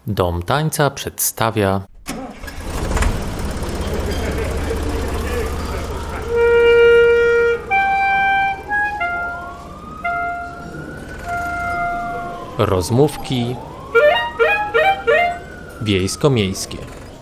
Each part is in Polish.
Dom Tańca przedstawia rozmówki wiejsko-miejskie.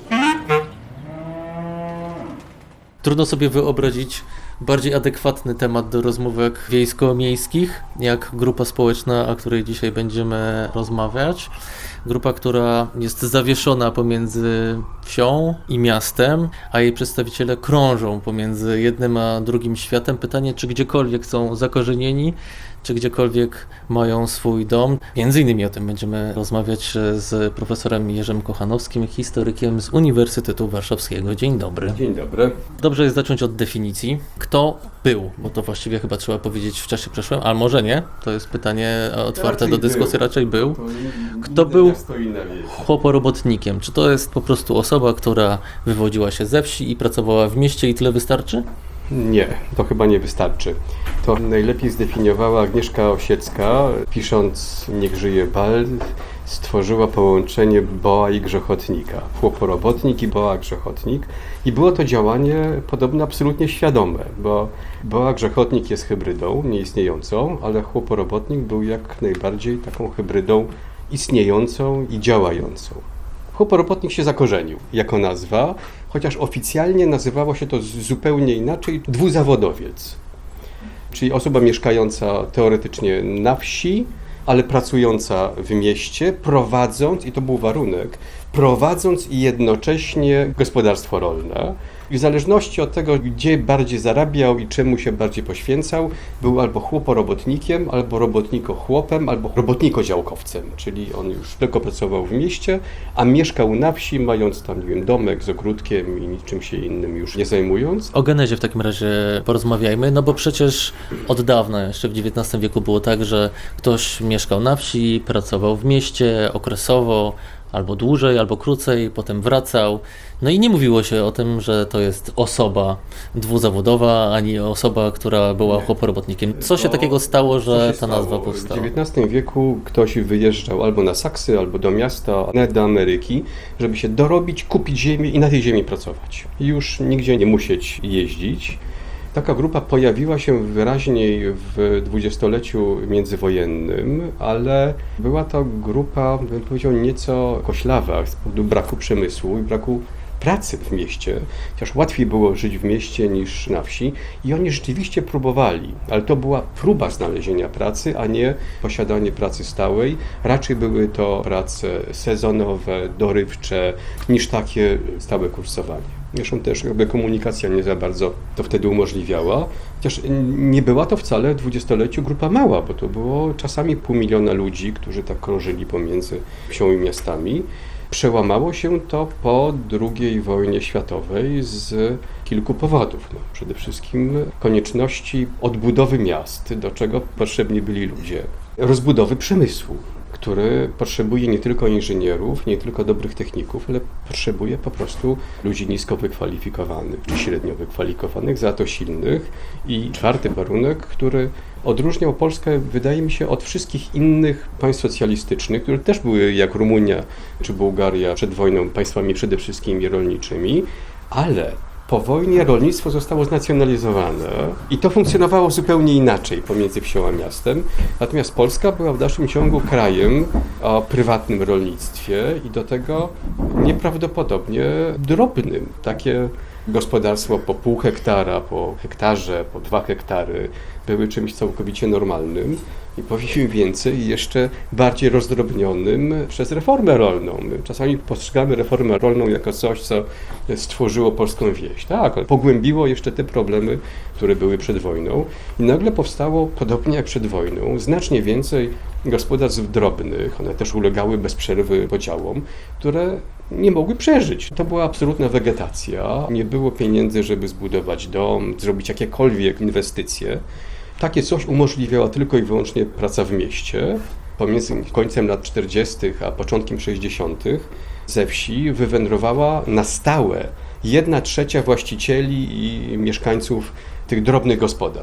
Trudno sobie wyobrazić bardziej adekwatny temat do rozmówek wiejsko-miejskich, jak grupa społeczna, o której dzisiaj będziemy rozmawiać. Grupa, która jest zawieszona pomiędzy wsią i miastem, a jej przedstawiciele krążą pomiędzy jednym a drugim światem. Pytanie, czy gdziekolwiek są zakorzenieni, czy gdziekolwiek mają swój dom. Między innymi o tym będziemy rozmawiać z profesorem Jerzym Kochanowskim, historykiem z Uniwersytetu Warszawskiego. Dzień dobry. Dzień dobry. Dobrze jest zacząć od definicji. Kto był? Bo to właściwie chyba trzeba powiedzieć w czasie przeszłym, a może nie? To jest pytanie otwarte do dyskusji. Raczej był. Kto był chłoporobotnikiem? Czy to jest po prostu osoba, która wywodziła się ze wsi i pracowała w mieście i tyle wystarczy? Nie, to chyba nie wystarczy. To najlepiej zdefiniowała Agnieszka Osiecka, pisząc Niech żyje bal, stworzyła połączenie boa i grzechotnika. Chłoporobotnik i boa grzechotnik. I było to działanie podobno absolutnie świadome, bo boa grzechotnik jest hybrydą nieistniejącą, ale chłoporobotnik był jak najbardziej taką hybrydą istniejącą i działającą. Chłoporobotnik się zakorzenił jako nazwa, chociaż oficjalnie nazywało się to zupełnie inaczej, dwuzawodowiec. Czyli osoba mieszkająca teoretycznie na wsi, ale pracująca w mieście, prowadząc, i to był warunek, prowadząc i jednocześnie gospodarstwo rolne. I w zależności od tego, gdzie bardziej zarabiał i czemu się bardziej poświęcał, był albo chłoporobotnikiem, albo robotniko-chłopem, albo robotniko-działkowcem. Czyli on już tylko pracował w mieście, a mieszkał na wsi, mając tam, nie wiem, domek z ogródkiem i niczym się innym już nie zajmując. O genezie w takim razie porozmawiajmy, no bo przecież od dawna, jeszcze w XIX wieku było tak, że ktoś mieszkał na wsi, pracował w mieście okresowo, albo dłużej, albo krócej, potem wracał. No i nie mówiło się o tym, że to jest osoba dwuzawodowa, ani osoba, która była chłoporobotnikiem. Co się takiego stało, że ta nazwa powstała? W XIX wieku ktoś wyjeżdżał albo na Saksy, albo do miasta, nawet do Ameryki, żeby się dorobić, kupić ziemię i na tej ziemi pracować. I już nigdzie nie musieć jeździć. Taka grupa pojawiła się wyraźniej w dwudziestoleciu międzywojennym, ale była to grupa, bym powiedział, nieco koślawa z powodu braku przemysłu i braku pracy w mieście, chociaż łatwiej było żyć w mieście niż na wsi i oni rzeczywiście próbowali, ale to była próba znalezienia pracy, a nie posiadanie pracy stałej. Raczej były to prace sezonowe, dorywcze, niż takie stałe kursowanie. Zresztą też jakby komunikacja nie za bardzo to wtedy umożliwiała, chociaż nie była to wcale w dwudziestoleciu grupa mała, bo to było czasami 500 000 ludzi, którzy tak krążyli pomiędzy wsią i miastami. Przełamało się to po II wojnie światowej z kilku powodów. No, przede wszystkim konieczności odbudowy miast, do czego potrzebni byli ludzie. Rozbudowy przemysłu, który potrzebuje nie tylko inżynierów, nie tylko dobrych techników, ale potrzebuje po prostu ludzi nisko wykwalifikowanych czy średnio wykwalifikowanych, za to silnych. I czwarty warunek, który odróżniał Polskę, wydaje mi się, od wszystkich innych państw socjalistycznych, które też były, jak Rumunia czy Bułgaria przed wojną, państwami przede wszystkim rolniczymi, ale po wojnie rolnictwo zostało znacjonalizowane i to funkcjonowało zupełnie inaczej pomiędzy wsią a miastem. Natomiast Polska była w dalszym ciągu krajem o prywatnym rolnictwie i do tego nieprawdopodobnie drobnym. Takie gospodarstwo po pół hektara, po hektarze, po 2 hektary były czymś całkowicie normalnym i powiem więcej, jeszcze bardziej rozdrobnionym przez reformę rolną. My czasami postrzegamy reformę rolną jako coś, co stworzyło polską wieś. Tak, ale pogłębiło jeszcze te problemy, które były przed wojną i nagle powstało, podobnie jak przed wojną, znacznie więcej gospodarstw drobnych, one też ulegały bez przerwy podziałom, które nie mogły przeżyć. To była absolutna wegetacja, nie było pieniędzy, żeby zbudować dom, zrobić jakiekolwiek inwestycje. Takie coś umożliwiała tylko i wyłącznie praca w mieście. Pomiędzy końcem lat 40. a początkiem 60. ze wsi wywędrowała na stałe 1/3 właścicieli i mieszkańców tych drobnych gospodarstw.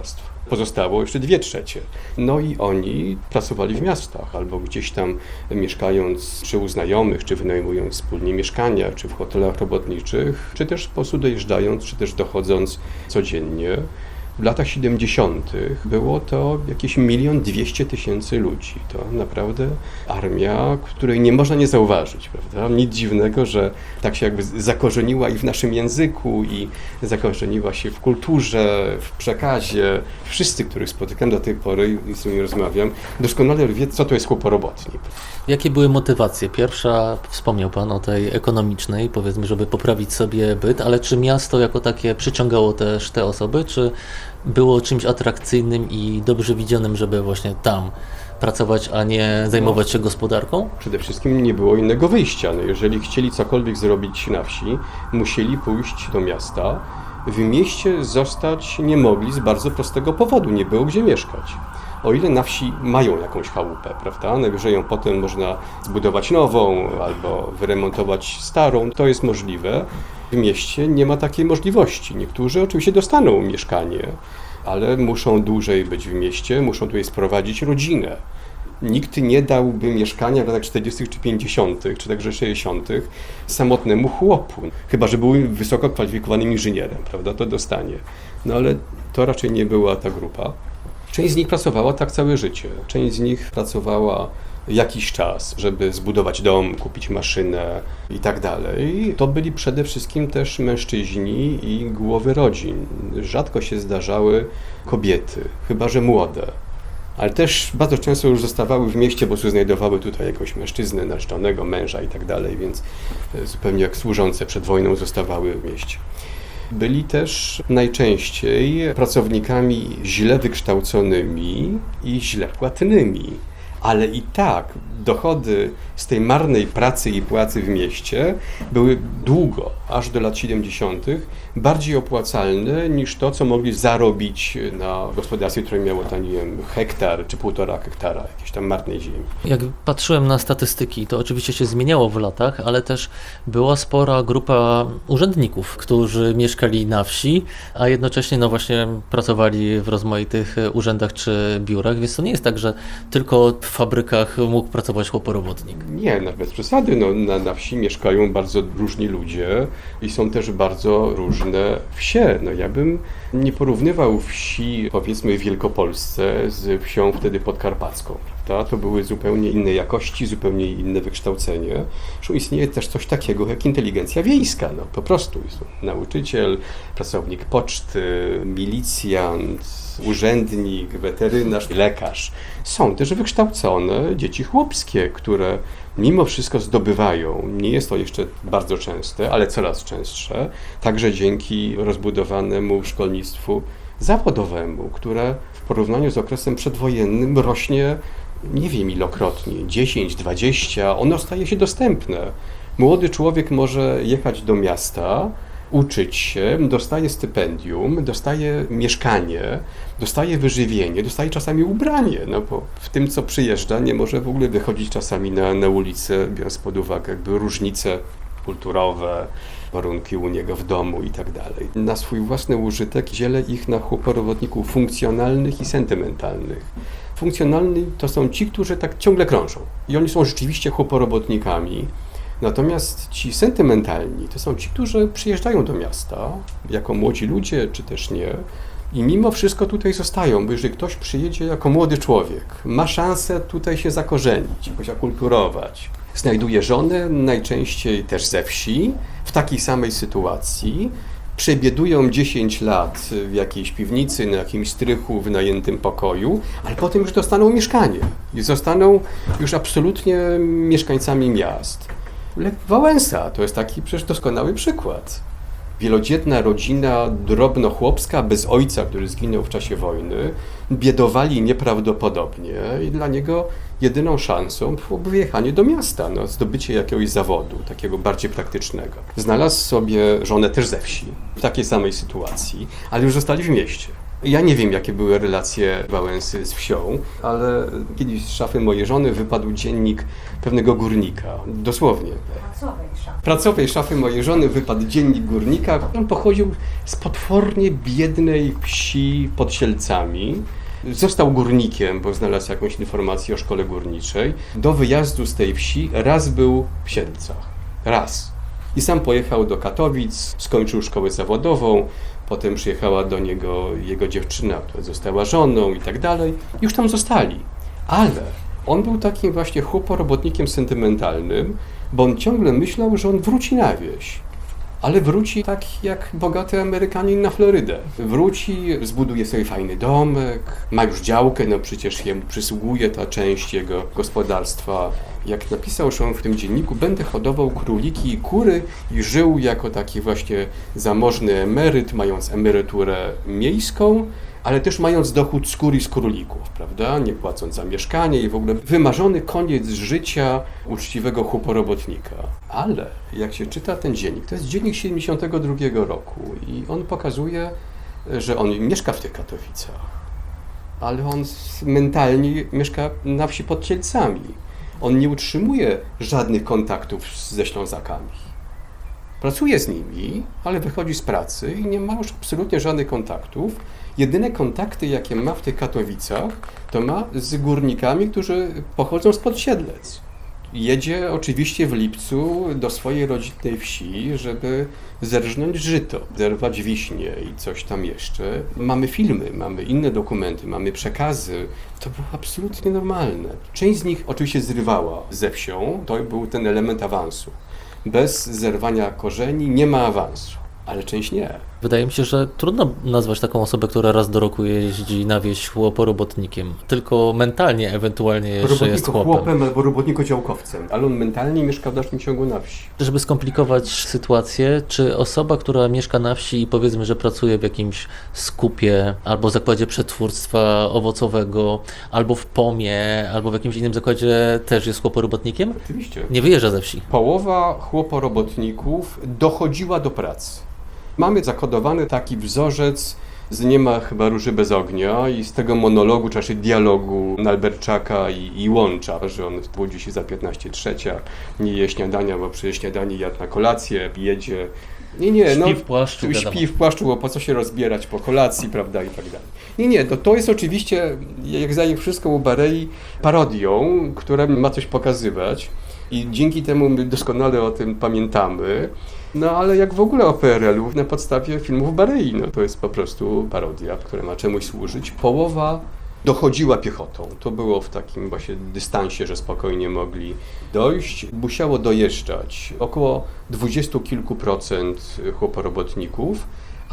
Pozostało jeszcze 2/3. No i oni pracowali w miastach albo gdzieś tam mieszkając czy u znajomych, czy wynajmując wspólnie mieszkania, czy w hotelach robotniczych, czy też po prostu dojeżdżając, czy też dochodząc codziennie. W latach 70. było to jakieś 1,2 miliona ludzi. To naprawdę armia, której nie można nie zauważyć, prawda? Nic dziwnego, że tak się jakby zakorzeniła i w naszym języku, i zakorzeniła się w kulturze, w przekazie. Wszyscy, których spotykam do tej pory i z nimi rozmawiam, doskonale wiedzą, co to jest chłoporobotnik. Jakie były motywacje? Pierwsza, wspomniał Pan o tej ekonomicznej, powiedzmy, żeby poprawić sobie byt, ale czy miasto jako takie przyciągało też te osoby, czy było czymś atrakcyjnym i dobrze widzianym, żeby właśnie tam pracować, a nie zajmować się gospodarką? Przede wszystkim nie było innego wyjścia. No, jeżeli chcieli cokolwiek zrobić na wsi, musieli pójść do miasta. W mieście zostać nie mogli z bardzo prostego powodu, nie było gdzie mieszkać. O ile na wsi mają jakąś chałupę, prawda? Najwyżej ją potem można zbudować nową albo wyremontować starą, to jest możliwe. W mieście nie ma takiej możliwości. Niektórzy oczywiście dostaną mieszkanie, ale muszą dłużej być w mieście, muszą tutaj sprowadzić rodzinę. Nikt nie dałby mieszkania w latach 40. czy 50., czy także 60. samotnemu chłopu. Chyba że był wysoko kwalifikowanym inżynierem, prawda? To dostanie. No ale to raczej nie była ta grupa. Część z nich pracowała tak całe życie. Część z nich pracowała jakiś czas, żeby zbudować dom, kupić maszynę i tak dalej. To byli przede wszystkim też mężczyźni i głowy rodzin. Rzadko się zdarzały kobiety, chyba że młode. Ale też bardzo często już zostawały w mieście, bo znajdowały tutaj jakiegoś mężczyznę, narzeczonego, męża i tak dalej, więc zupełnie jak służące przed wojną zostawały w mieście. Byli też najczęściej pracownikami źle wykształconymi i źle płatnymi. Ale i tak dochody z tej marnej pracy i płacy w mieście były długo, aż do lat 70., bardziej opłacalne niż to, co mogli zarobić na gospodarstwie, które miało tam, nie wiem, hektar czy 1,5 hektara jakiejś tam marnej ziemi. Jak patrzyłem na statystyki, to oczywiście się zmieniało w latach, ale też była spora grupa urzędników, którzy mieszkali na wsi, a jednocześnie no właśnie pracowali w rozmaitych urzędach czy biurach, więc to nie jest tak, że tylko w fabrykach mógł pracować chłoporobotnik. Nie, bez przesady. No, na wsi mieszkają bardzo różni ludzie i są też bardzo różne wsie. No, ja bym nie porównywał wsi, powiedzmy, w Wielkopolsce z wsią wtedy podkarpacką. Prawda? To były zupełnie inne jakości, zupełnie inne wykształcenie. Zresztą istnieje też coś takiego jak inteligencja wiejska. No, po prostu jest nauczyciel, pracownik poczty, milicjant, urzędnik, weterynarz, lekarz. Są też wykształcone dzieci chłopskie, które mimo wszystko zdobywają, nie jest to jeszcze bardzo częste, ale coraz częstsze, także dzięki rozbudowanemu szkolnictwu zawodowemu, które w porównaniu z okresem przedwojennym rośnie, nie wiem ilokrotnie, 10, 20, ono staje się dostępne. Młody człowiek może jechać do miasta, uczyć się, dostaje stypendium, dostaje mieszkanie, dostaje wyżywienie, dostaje czasami ubranie, no bo w tym, co przyjeżdża, nie może w ogóle wychodzić czasami na ulicę, biorąc pod uwagę jakby różnice kulturowe, warunki u niego w domu i tak dalej. Na swój własny użytek dzielę ich na chłoporobotników funkcjonalnych i sentymentalnych. Funkcjonalni to są ci, którzy tak ciągle krążą i oni są rzeczywiście chłoporobotnikami. Natomiast ci sentymentalni to są ci, którzy przyjeżdżają do miasta jako młodzi ludzie, czy też nie, i mimo wszystko tutaj zostają, bo jeżeli ktoś przyjedzie jako młody człowiek, ma szansę tutaj się zakorzenić, jakoś akulturować, znajduje żonę, najczęściej też ze wsi, w takiej samej sytuacji, przebiedują 10 lat w jakiejś piwnicy, na jakimś strychu, wynajętym pokoju, ale potem już dostaną mieszkanie i zostaną już absolutnie mieszkańcami miast. Lech Wałęsa to jest taki przecież doskonały przykład. Wielodzietna rodzina drobnochłopska, bez ojca, który zginął w czasie wojny, biedowali nieprawdopodobnie i dla niego jedyną szansą było wyjechanie do miasta, zdobycie jakiegoś zawodu, takiego bardziej praktycznego. Znalazł sobie żonę też ze wsi, w takiej samej sytuacji, ale już zostali w mieście. Ja nie wiem, jakie były relacje Wałęsy z wsią, ale kiedyś z szafy mojej żony wypadł dziennik pewnego górnika. Dosłownie. Pracowej szafy mojej żony wypadł dziennik górnika. On pochodził z potwornie biednej wsi pod Sielcami. Został górnikiem, bo znalazł jakąś informację o szkole górniczej. Do wyjazdu z tej wsi raz był w Sielcach. Raz. I sam pojechał do Katowic, skończył szkołę zawodową, potem przyjechała do niego jego dziewczyna, która została żoną i tak dalej. Już tam zostali. Ale on był takim właśnie chłoporobotnikiem sentymentalnym, bo on ciągle myślał, że on wróci na wieś. Ale wróci tak jak bogaty Amerykanin na Florydę. Wróci, zbuduje sobie fajny domek, ma już działkę, no przecież jemu przysługuje ta część jego gospodarstwa. Jak napisał on w tym dzienniku, będę hodował króliki i kury i żył jako taki właśnie zamożny emeryt, mając emeryturę miejską, ale też mając dochód z kur i z królików, prawda? Nie płacąc za mieszkanie i w ogóle wymarzony koniec życia uczciwego chłoporobotnika. Ale jak się czyta ten dziennik, to jest dziennik 72 roku i on pokazuje, że on mieszka w tych Katowicach, ale on mentalnie mieszka na wsi pod Sielcami. On nie utrzymuje żadnych kontaktów ze Ślązakami. Pracuje z nimi, ale wychodzi z pracy i nie ma już absolutnie żadnych kontaktów. Jedyne kontakty, jakie ma w tych Katowicach, to ma z górnikami, którzy pochodzą spod Siedlec. Jedzie oczywiście w lipcu do swojej rodzinnej wsi, żeby zerżnąć żyto, zerwać wiśnie i coś tam jeszcze. Mamy filmy, mamy inne dokumenty, mamy przekazy. To było absolutnie normalne. Część z nich oczywiście zrywała ze wsią, to był ten element awansu. Bez zerwania korzeni nie ma awansu, ale część nie. Wydaje mi się, że trudno nazwać taką osobę, która raz do roku jeździ na wieś chłoporobotnikiem. Tylko mentalnie ewentualnie jeszcze jest chłopem. Chłopem albo robotniko-działkowcem, ale on mentalnie mieszka w dalszym ciągu na wsi. Żeby skomplikować sytuację, czy osoba, która mieszka na wsi i powiedzmy, że pracuje w jakimś skupie albo zakładzie przetwórstwa owocowego, albo w POM-ie, albo w jakimś innym zakładzie też jest chłoporobotnikiem? Oczywiście. Nie wyjeżdża ze wsi. Połowa chłoporobotników dochodziła do pracy. Mamy zakodowany taki wzorzec z Nie ma chyba róży bez ognia i z tego monologu, czy raczej dialogu Nalberczaka i Łącza, że on budzi się za 15:03, nie je śniadania, bo przy śniadaniu jadł na kolację, jedzie. Śpi w płaszczu, śpi w płaszczu, bo po co się rozbierać po kolacji, prawda, i tak dalej. To jest oczywiście, jak za nich wszystko u Barei, parodią, która ma coś pokazywać i dzięki temu my doskonale o tym pamiętamy. No ale jak w ogóle o PRL-u na podstawie filmów Barei, to jest po prostu parodia, która ma czemuś służyć. Połowa dochodziła piechotą. To było w takim właśnie dystansie, że spokojnie mogli dojść. Musiało dojeżdżać około 20 kilku procent chłoporobotników,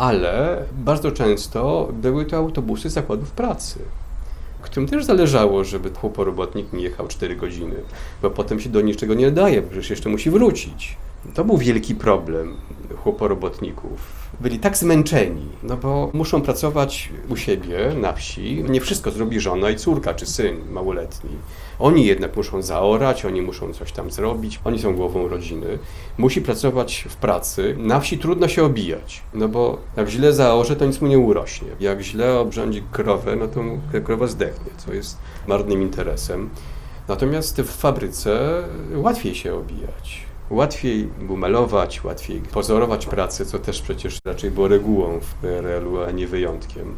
ale bardzo często były to autobusy zakładów pracy, którym też zależało, żeby chłoporobotnik nie jechał 4 godziny, bo potem się do niczego nie nadaje, bo przecież jeszcze musi wrócić. To był wielki problem chłoporobotników. Byli tak zmęczeni, bo muszą pracować u siebie na wsi. Nie wszystko zrobi żona i córka czy syn małoletni. Oni jednak muszą zaorać, oni muszą coś tam zrobić, oni są głową rodziny. Musi pracować w pracy. Na wsi trudno się obijać, bo jak źle zaorze, to nic mu nie urośnie. Jak źle obrządzi krowę, to mu krowa zdechnie, co jest marnym interesem. Natomiast w fabryce łatwiej się obijać. Łatwiej malować, łatwiej pozorować pracę, co też przecież raczej było regułą w PRL-u, a nie wyjątkiem.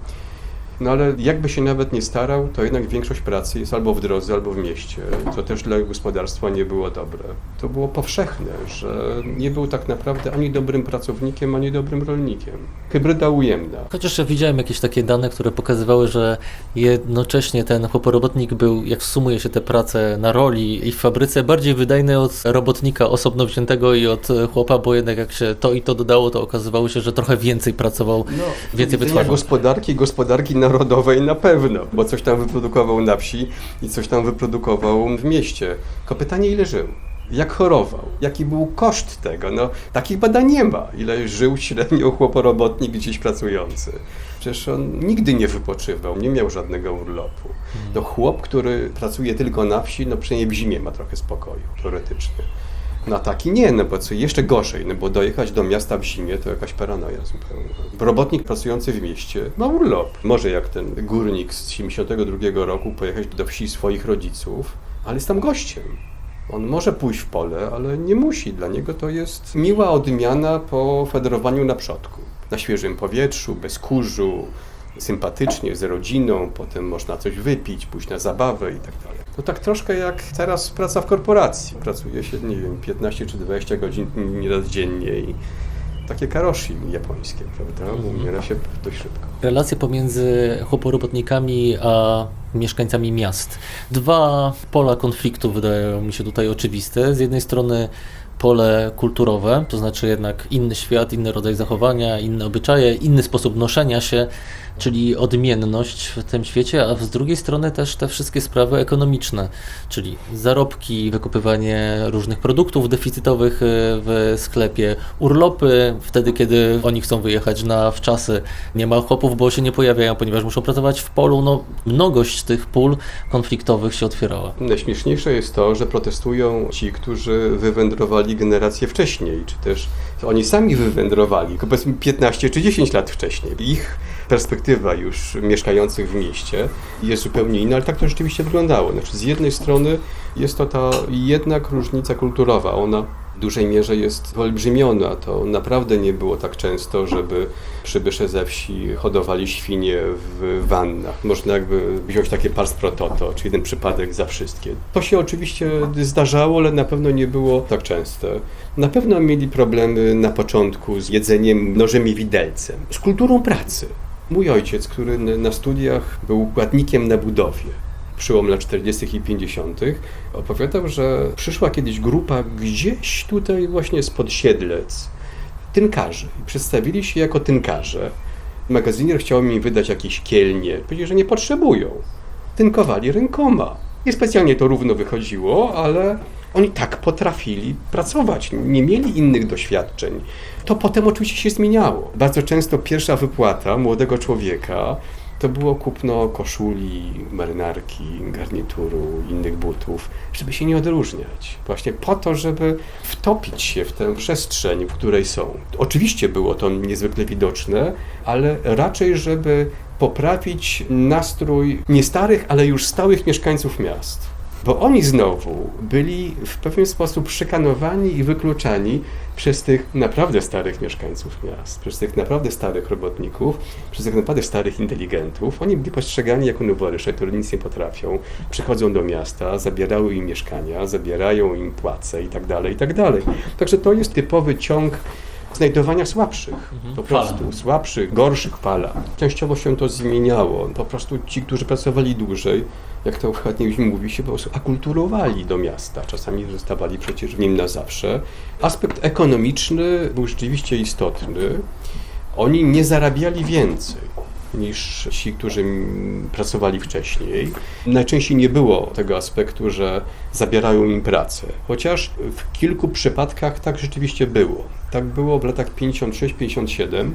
No ale jakby się nawet nie starał, to jednak większość pracy jest albo w drodze, albo w mieście, co też dla gospodarstwa nie było dobre. To było powszechne, że nie był tak naprawdę ani dobrym pracownikiem, ani dobrym rolnikiem. Hybryda ujemna. Chociaż ja widziałem jakieś takie dane, które pokazywały, że jednocześnie ten chłoporobotnik był, jak sumuje się te prace na roli i w fabryce, bardziej wydajny od robotnika osobno wziętego i od chłopa, bo jednak jak się to i to dodało, to okazywało się, że trochę więcej pracował, więcej wytwarzał. Gospodarki narodowej na pewno, bo coś tam wyprodukował na wsi i coś tam wyprodukował w mieście. Tylko pytanie, ile żył? Jak chorował? Jaki był koszt tego? Takich badań nie ma. Ile żył średnio chłoporobotnik gdzieś pracujący? Przecież on nigdy nie wypoczywał, nie miał żadnego urlopu. To chłop, który pracuje tylko na wsi, przynajmniej w zimie ma trochę spokoju, teoretycznie. Na taki nie, no bo co jeszcze gorzej, no bo dojechać do miasta w zimie to jakaś paranoja zupełnie. Robotnik pracujący w mieście ma urlop. Może jak ten górnik z 72 roku pojechać do wsi swoich rodziców, ale jest tam gościem. On może pójść w pole, ale nie musi. Dla niego to jest miła odmiana po federowaniu na przodku. Na świeżym powietrzu, bez kurzu, sympatycznie, z rodziną, potem można coś wypić, pójść na zabawę i tak dalej. To tak troszkę jak teraz praca w korporacji. Pracuje się, nie wiem, 15 czy 20 godzin nieraz dziennie i takie karoshi japońskie, prawda? Umiera się dość szybko. Relacje pomiędzy chłoporobotnikami a mieszkańcami miast. Dwa pola konfliktu wydają mi się tutaj oczywiste. Z jednej strony pole kulturowe, to znaczy jednak inny świat, inny rodzaj zachowania, inne obyczaje, inny sposób noszenia się, czyli odmienność w tym świecie, a z drugiej strony też te wszystkie sprawy ekonomiczne, czyli zarobki, wykupywanie różnych produktów deficytowych w sklepie, urlopy, wtedy kiedy oni chcą wyjechać na wczasy, nie ma chłopów, bo się nie pojawiają, ponieważ muszą pracować w polu, no mnogość tych pól konfliktowych się otwierała. Najśmieszniejsze jest to, że protestują ci, którzy wywędrowali generację wcześniej, czy też oni sami wywędrowali, powiedzmy 15 czy 10 lat wcześniej. Ich perspektywa już mieszkających w mieście jest zupełnie inna, ale tak to rzeczywiście wyglądało. Znaczy, z jednej strony jest to ta jednak różnica kulturowa, ona w dużej mierze jest wyolbrzymiona. To naprawdę nie było tak często, żeby przybysze ze wsi hodowali świnie w wannach. Można jakby wziąć takie pars pro toto, czyli jeden przypadek za wszystkie. To się oczywiście zdarzało, ale na pewno nie było tak częste. Na pewno mieli problemy na początku z jedzeniem nożem i widelcem, z kulturą pracy. Mój ojciec, który na studiach był układnikiem na budowie, przełom lat 40. i 50., opowiadał, że przyszła kiedyś grupa gdzieś tutaj właśnie spod Siedlec, tynkarzy. I przedstawili się jako tynkarze. Magazynier chciał mi wydać jakieś kielnie. Powiedzieli, że nie potrzebują. Tynkowali rękoma. Niespecjalnie to równo wychodziło, ale oni tak potrafili pracować. Nie mieli innych doświadczeń. To potem oczywiście się zmieniało. Bardzo często pierwsza wypłata młodego człowieka to było kupno koszuli, marynarki, garnituru, innych butów, żeby się nie odróżniać. Właśnie po to, żeby wtopić się w tę przestrzeń, w której są. Oczywiście było to niezwykle widoczne, ale raczej, żeby poprawić nastrój nie starych, ale już stałych mieszkańców miast. Bo oni znowu byli w pewien sposób szykanowani i wykluczani przez tych naprawdę starych mieszkańców miast, przez tych naprawdę starych robotników, przez tych naprawdę starych inteligentów. Oni byli postrzegani jako noworysze, którzy nic nie potrafią. Przychodzą do miasta, zabierają im mieszkania, zabierają im płace i tak dalej, i tak dalej. Także to jest typowy ciąg znajdowania słabszych, po prostu słabszych, gorszych fala. Częściowo się to zmieniało. Po prostu ci, którzy pracowali dłużej, jak to ładnie mówi się, po prostu akulturowali do miasta. Czasami zostawali przecież w nim na zawsze. Aspekt ekonomiczny był rzeczywiście istotny. Oni nie zarabiali więcej niż ci, którzy pracowali wcześniej. Najczęściej nie było tego aspektu, że zabierają im pracę. Chociaż w kilku przypadkach tak rzeczywiście było. Tak było w latach 56-57,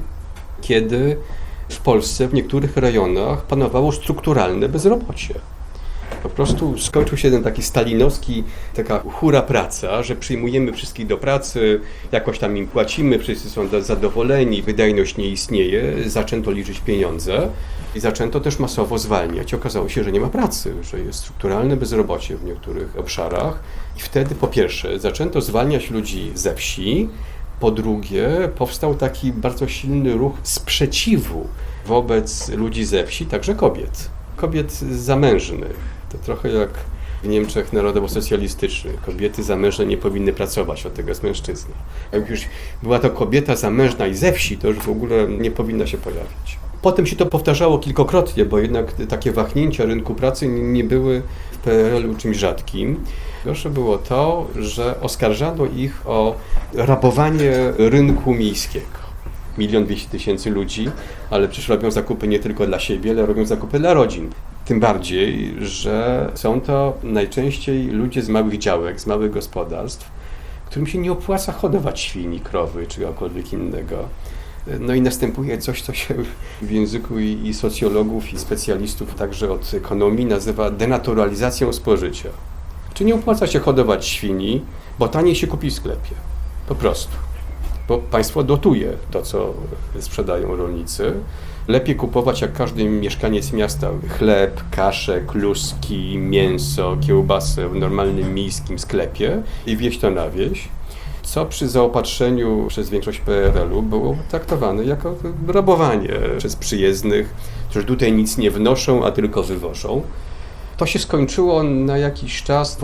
kiedy w Polsce w niektórych rejonach panowało strukturalne bezrobocie. Po prostu skończył się ten taki stalinowski, taka hura praca, że przyjmujemy wszystkich do pracy, jakoś tam im płacimy, wszyscy są zadowoleni, wydajność nie istnieje, zaczęto liczyć pieniądze i zaczęto też masowo zwalniać. Okazało się, że nie ma pracy, że jest strukturalne bezrobocie w niektórych obszarach i wtedy po pierwsze zaczęto zwalniać ludzi ze wsi, po drugie powstał taki bardzo silny ruch sprzeciwu wobec ludzi ze wsi, także kobiet. Kobiet zamężnych. To trochę jak w Niemczech narodowo-socjalistycznych. Kobiety zamężne nie powinny pracować, od tego jest mężczyzna. Jak już była to kobieta zamężna i ze wsi, to już w ogóle nie powinna się pojawić. Potem się to powtarzało kilkokrotnie, bo jednak takie wahnięcia rynku pracy nie były w PRL-u czymś rzadkim. Gorsze było to, że oskarżano ich o rabowanie rynku miejskiego. 1 200 000 ludzi, ale przecież robią zakupy nie tylko dla siebie, ale robią zakupy dla rodzin. Tym bardziej, że są to najczęściej ludzie z małych działek, z małych gospodarstw, którym się nie opłaca hodować świni, krowy czy cokolwiek innego. No i następuje coś, co się w języku i socjologów, i specjalistów, także od ekonomii, nazywa denaturalizacją spożycia. Czy nie opłaca się hodować świni, bo taniej się kupi w sklepie. Po prostu. Bo państwo dotuje to, co sprzedają rolnicy. Lepiej kupować, jak każdy mieszkaniec miasta, chleb, kaszę, kluski, mięso, kiełbasę w normalnym miejskim sklepie i wieźć to na wieś, co przy zaopatrzeniu przez większość PRL-u było traktowane jako rabowanie przez przyjezdnych, którzy tutaj nic nie wnoszą, a tylko wywożą. To się skończyło na jakiś czas w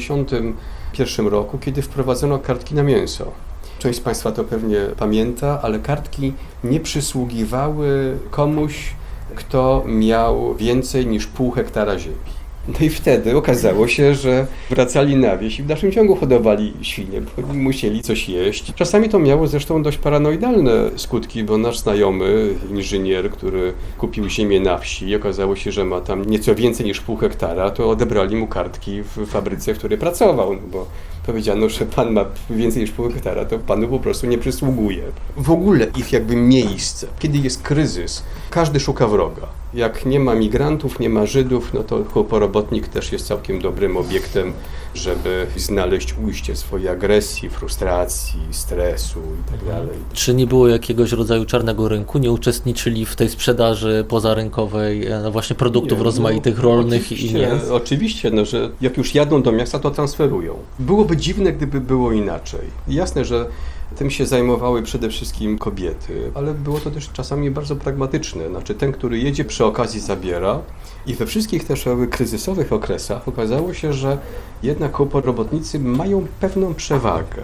1981 roku, kiedy wprowadzono kartki na mięso. Część z Państwa to pewnie pamięta, ale kartki nie przysługiwały komuś, kto miał więcej niż pół hektara ziemi. No i wtedy okazało się, że wracali na wieś i w dalszym ciągu hodowali świnie, bo musieli coś jeść. Czasami to miało zresztą dość paranoidalne skutki, bo nasz znajomy, inżynier, który kupił ziemię na wsi i okazało się, że ma tam nieco więcej niż pół hektara, to odebrali mu kartki w fabryce, w której pracował, no bo powiedziano, że pan ma więcej niż pół hektara, to panu po prostu nie przysługuje. W ogóle ich jakby miejsce, kiedy jest kryzys, każdy szuka wroga. Jak nie ma migrantów, nie ma Żydów, no to chłoporobotnik też jest całkiem dobrym obiektem, żeby znaleźć ujście swojej agresji, frustracji, stresu itd. Czy nie było jakiegoś rodzaju czarnego rynku? Nie uczestniczyli w tej sprzedaży pozarynkowej właśnie produktów rozmaitych rolnych i mięs? Oczywiście, no, że jak już jadą do miasta, to transferują. Byłoby dziwne, gdyby było inaczej. Jasne, że tym się zajmowały przede wszystkim kobiety, ale było to też czasami bardzo pragmatyczne. Znaczy ten, który jedzie, przy okazji zabiera. I we wszystkich też kryzysowych okresach okazało się, że jednak chłoporobotnicy mają pewną przewagę.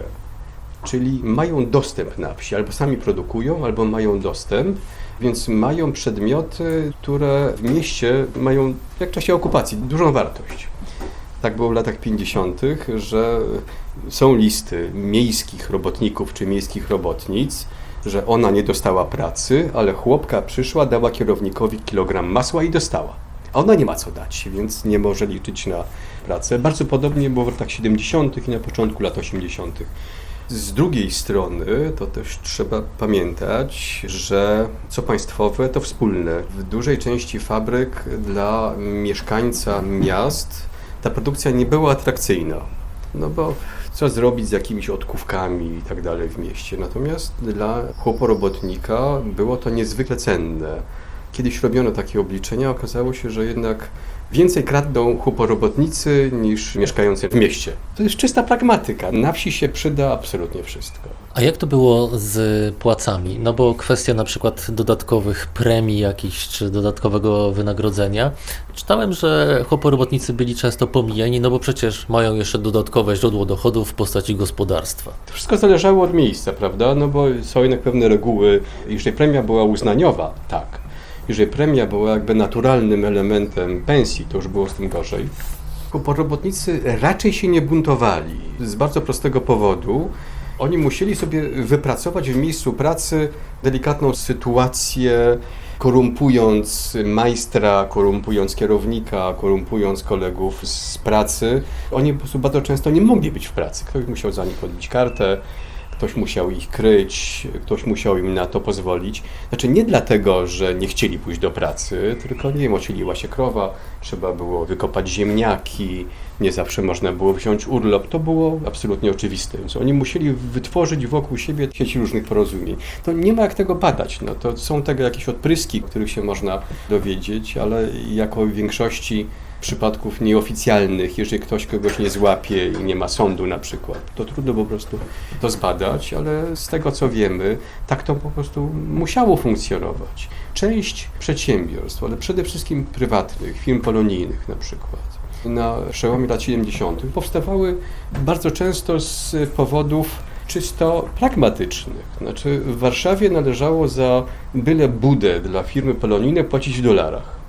Czyli mają dostęp na wsi, albo sami produkują, albo mają dostęp, więc mają przedmioty, które w mieście mają, jak w czasie okupacji, dużą wartość. Tak było w latach 50., że są listy miejskich robotników czy miejskich robotnic, że ona nie dostała pracy, ale chłopka przyszła, dała kierownikowi kilogram masła i dostała. A ona nie ma co dać, więc nie może liczyć na pracę. Bardzo podobnie było w latach 70. i na początku lat 80. Z drugiej strony to też trzeba pamiętać, że co państwowe to wspólne. W dużej części fabryk dla mieszkańca miast ta produkcja nie była atrakcyjna. No bo co zrobić z jakimiś odkówkami i tak dalej w mieście. Natomiast dla chłoporobotnika było to niezwykle cenne. Kiedyś robiono takie obliczenia, okazało się, że jednak więcej kradną chłoporobotnicy niż mieszkający w mieście. To jest czysta pragmatyka. Na wsi się przyda absolutnie wszystko. A jak to było z płacami? No bo kwestia na przykład dodatkowych premii jakichś, czy dodatkowego wynagrodzenia. Czytałem, że chłoporobotnicy byli często pomijani, no bo przecież mają jeszcze dodatkowe źródło dochodów w postaci gospodarstwa. To wszystko zależało od miejsca, prawda? No bo są jednak pewne reguły. Jeżeli premia była uznaniowa, tak. Jeżeli premia była jakby naturalnym elementem pensji, to już było z tym gorzej. Chłoporobotnicy raczej się nie buntowali z bardzo prostego powodu. Oni musieli sobie wypracować w miejscu pracy delikatną sytuację, korumpując majstra, korumpując kierownika, korumpując kolegów z pracy. Oni po prostu bardzo często nie mogli być w pracy. Ktoś musiał za nich odbić kartę. Ktoś musiał ich kryć, ktoś musiał im na to pozwolić. Znaczy nie dlatego, że nie chcieli pójść do pracy, tylko nie wiem, ocieliła się krowa, trzeba było wykopać ziemniaki, nie zawsze można było wziąć urlop. To było absolutnie oczywiste. Więc oni musieli wytworzyć wokół siebie sieć różnych porozumień. To nie ma jak tego badać. No, to są tego jakieś odpryski, których się można dowiedzieć, ale jako w większości przypadków nieoficjalnych, jeżeli ktoś kogoś nie złapie i nie ma sądu na przykład, to trudno po prostu to zbadać, ale z tego co wiemy, tak to po prostu musiało funkcjonować. Część przedsiębiorstw, ale przede wszystkim prywatnych, firm polonijnych na przykład, na przełomie lat 70. powstawały bardzo często z powodów czysto pragmatycznych. Znaczy w Warszawie należało za byle budę dla firmy polonijnej płacić w dolarach.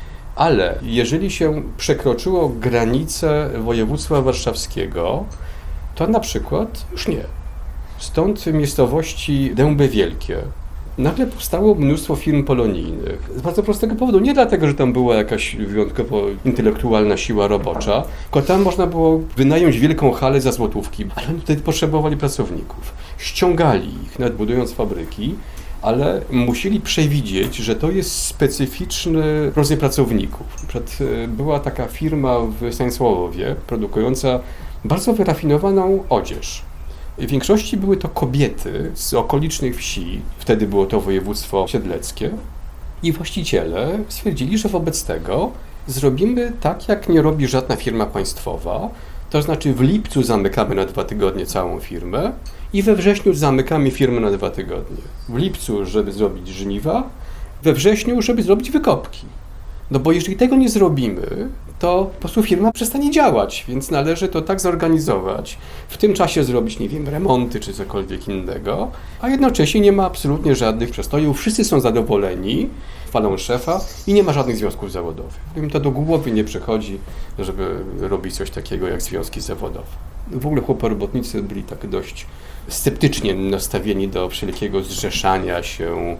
Ale jeżeli się przekroczyło granice województwa warszawskiego, to na przykład już nie. Stąd w miejscowości Dęby Wielkie nagle powstało mnóstwo firm polonijnych. Z bardzo prostego powodu. Nie dlatego, że tam była jakaś wyjątkowo intelektualna siła robocza, tylko tam można było wynająć wielką halę za złotówki, ale oni wtedy potrzebowali pracowników. Ściągali ich, nawet budując fabryki, ale musieli przewidzieć, że to jest specyficzny rodzaj pracowników. Była taka firma w Stanisławowie produkująca bardzo wyrafinowaną odzież. W większości były to kobiety z okolicznych wsi, wtedy było to województwo siedleckie, i właściciele stwierdzili, że wobec tego zrobimy tak, jak nie robi żadna firma państwowa, to znaczy w lipcu zamykamy na 2 tygodnie całą firmę i we wrześniu zamykamy firmę na 2 tygodnie. W lipcu, żeby zrobić żniwa, we wrześniu, żeby zrobić wykopki. No bo jeżeli tego nie zrobimy, to po prostu firma przestanie działać, więc należy to tak zorganizować, w tym czasie zrobić, nie wiem, remonty czy cokolwiek innego, a jednocześnie nie ma absolutnie żadnych przestojów, wszyscy są zadowoleni, chwalą szefa i nie ma żadnych związków zawodowych. Im to do głowy nie przychodzi, żeby robić coś takiego jak związki zawodowe. W ogóle chłoporobotnicy byli tak dość sceptycznie nastawieni do wszelkiego zrzeszania się,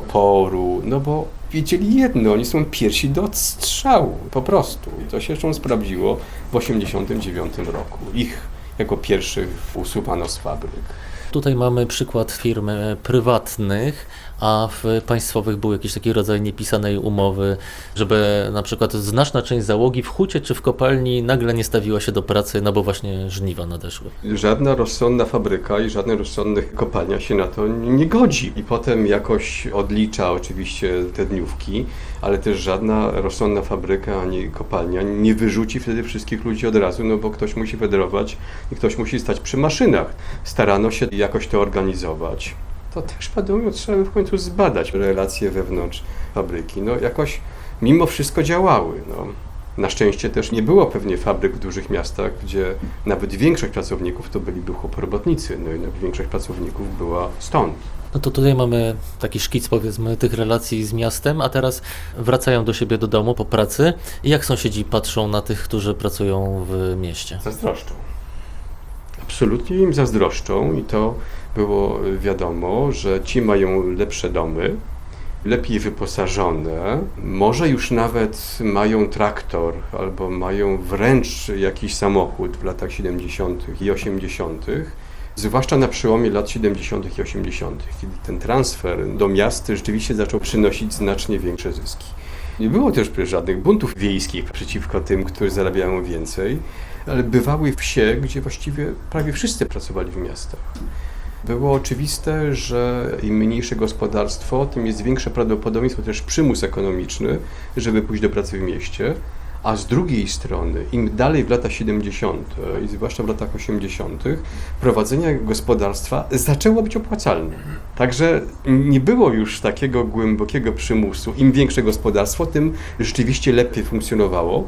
oporu, no bo wiedzieli jedno, oni są pierwsi do odstrzału, po prostu. I to się zresztą sprawdziło w 1989 roku. Ich jako pierwszych usuwano z fabryk. Tutaj mamy przykład firm prywatnych, a w państwowych był jakiś taki rodzaj niepisanej umowy, żeby na przykład znaczna część załogi w hucie czy w kopalni nagle nie stawiła się do pracy, no bo właśnie żniwa nadeszły. Żadna rozsądna fabryka i żadna rozsądna kopalnia się na to nie godzi. I potem jakoś odlicza oczywiście te dniówki, ale też żadna rozsądna fabryka ani kopalnia nie wyrzuci wtedy wszystkich ludzi od razu, no bo ktoś musi wędrować i ktoś musi stać przy maszynach. Starano się jakoś to organizować. To też, wiadomo, trzeba by w końcu zbadać relacje wewnątrz fabryki. No jakoś mimo wszystko działały. No. Na szczęście też nie było pewnie fabryk w dużych miastach, gdzie nawet większość pracowników to byliby chłoporobotnicy. No i większość pracowników była stąd. No to tutaj mamy taki szkic, powiedzmy, tych relacji z miastem, a teraz wracają do siebie do domu po pracy. I jak sąsiedzi patrzą na tych, którzy pracują w mieście? Zazdroszczą. Absolutnie im zazdroszczą i to było wiadomo, że ci mają lepsze domy, lepiej wyposażone, może już nawet mają traktor albo mają wręcz jakiś samochód w latach 70. i 80., zwłaszcza na przełomie lat 70. i 80., kiedy ten transfer do miast rzeczywiście zaczął przynosić znacznie większe zyski. Nie było też żadnych buntów wiejskich przeciwko tym, którzy zarabiają więcej, ale bywały wsie, gdzie właściwie prawie wszyscy pracowali w miastach. Było oczywiste, że im mniejsze gospodarstwo, tym jest większe prawdopodobieństwo, też przymus ekonomiczny, żeby pójść do pracy w mieście, a z drugiej strony, im dalej w latach 70. i zwłaszcza w latach 80. prowadzenie gospodarstwa zaczęło być opłacalne. Także nie było już takiego głębokiego przymusu. Im większe gospodarstwo, tym rzeczywiście lepiej funkcjonowało.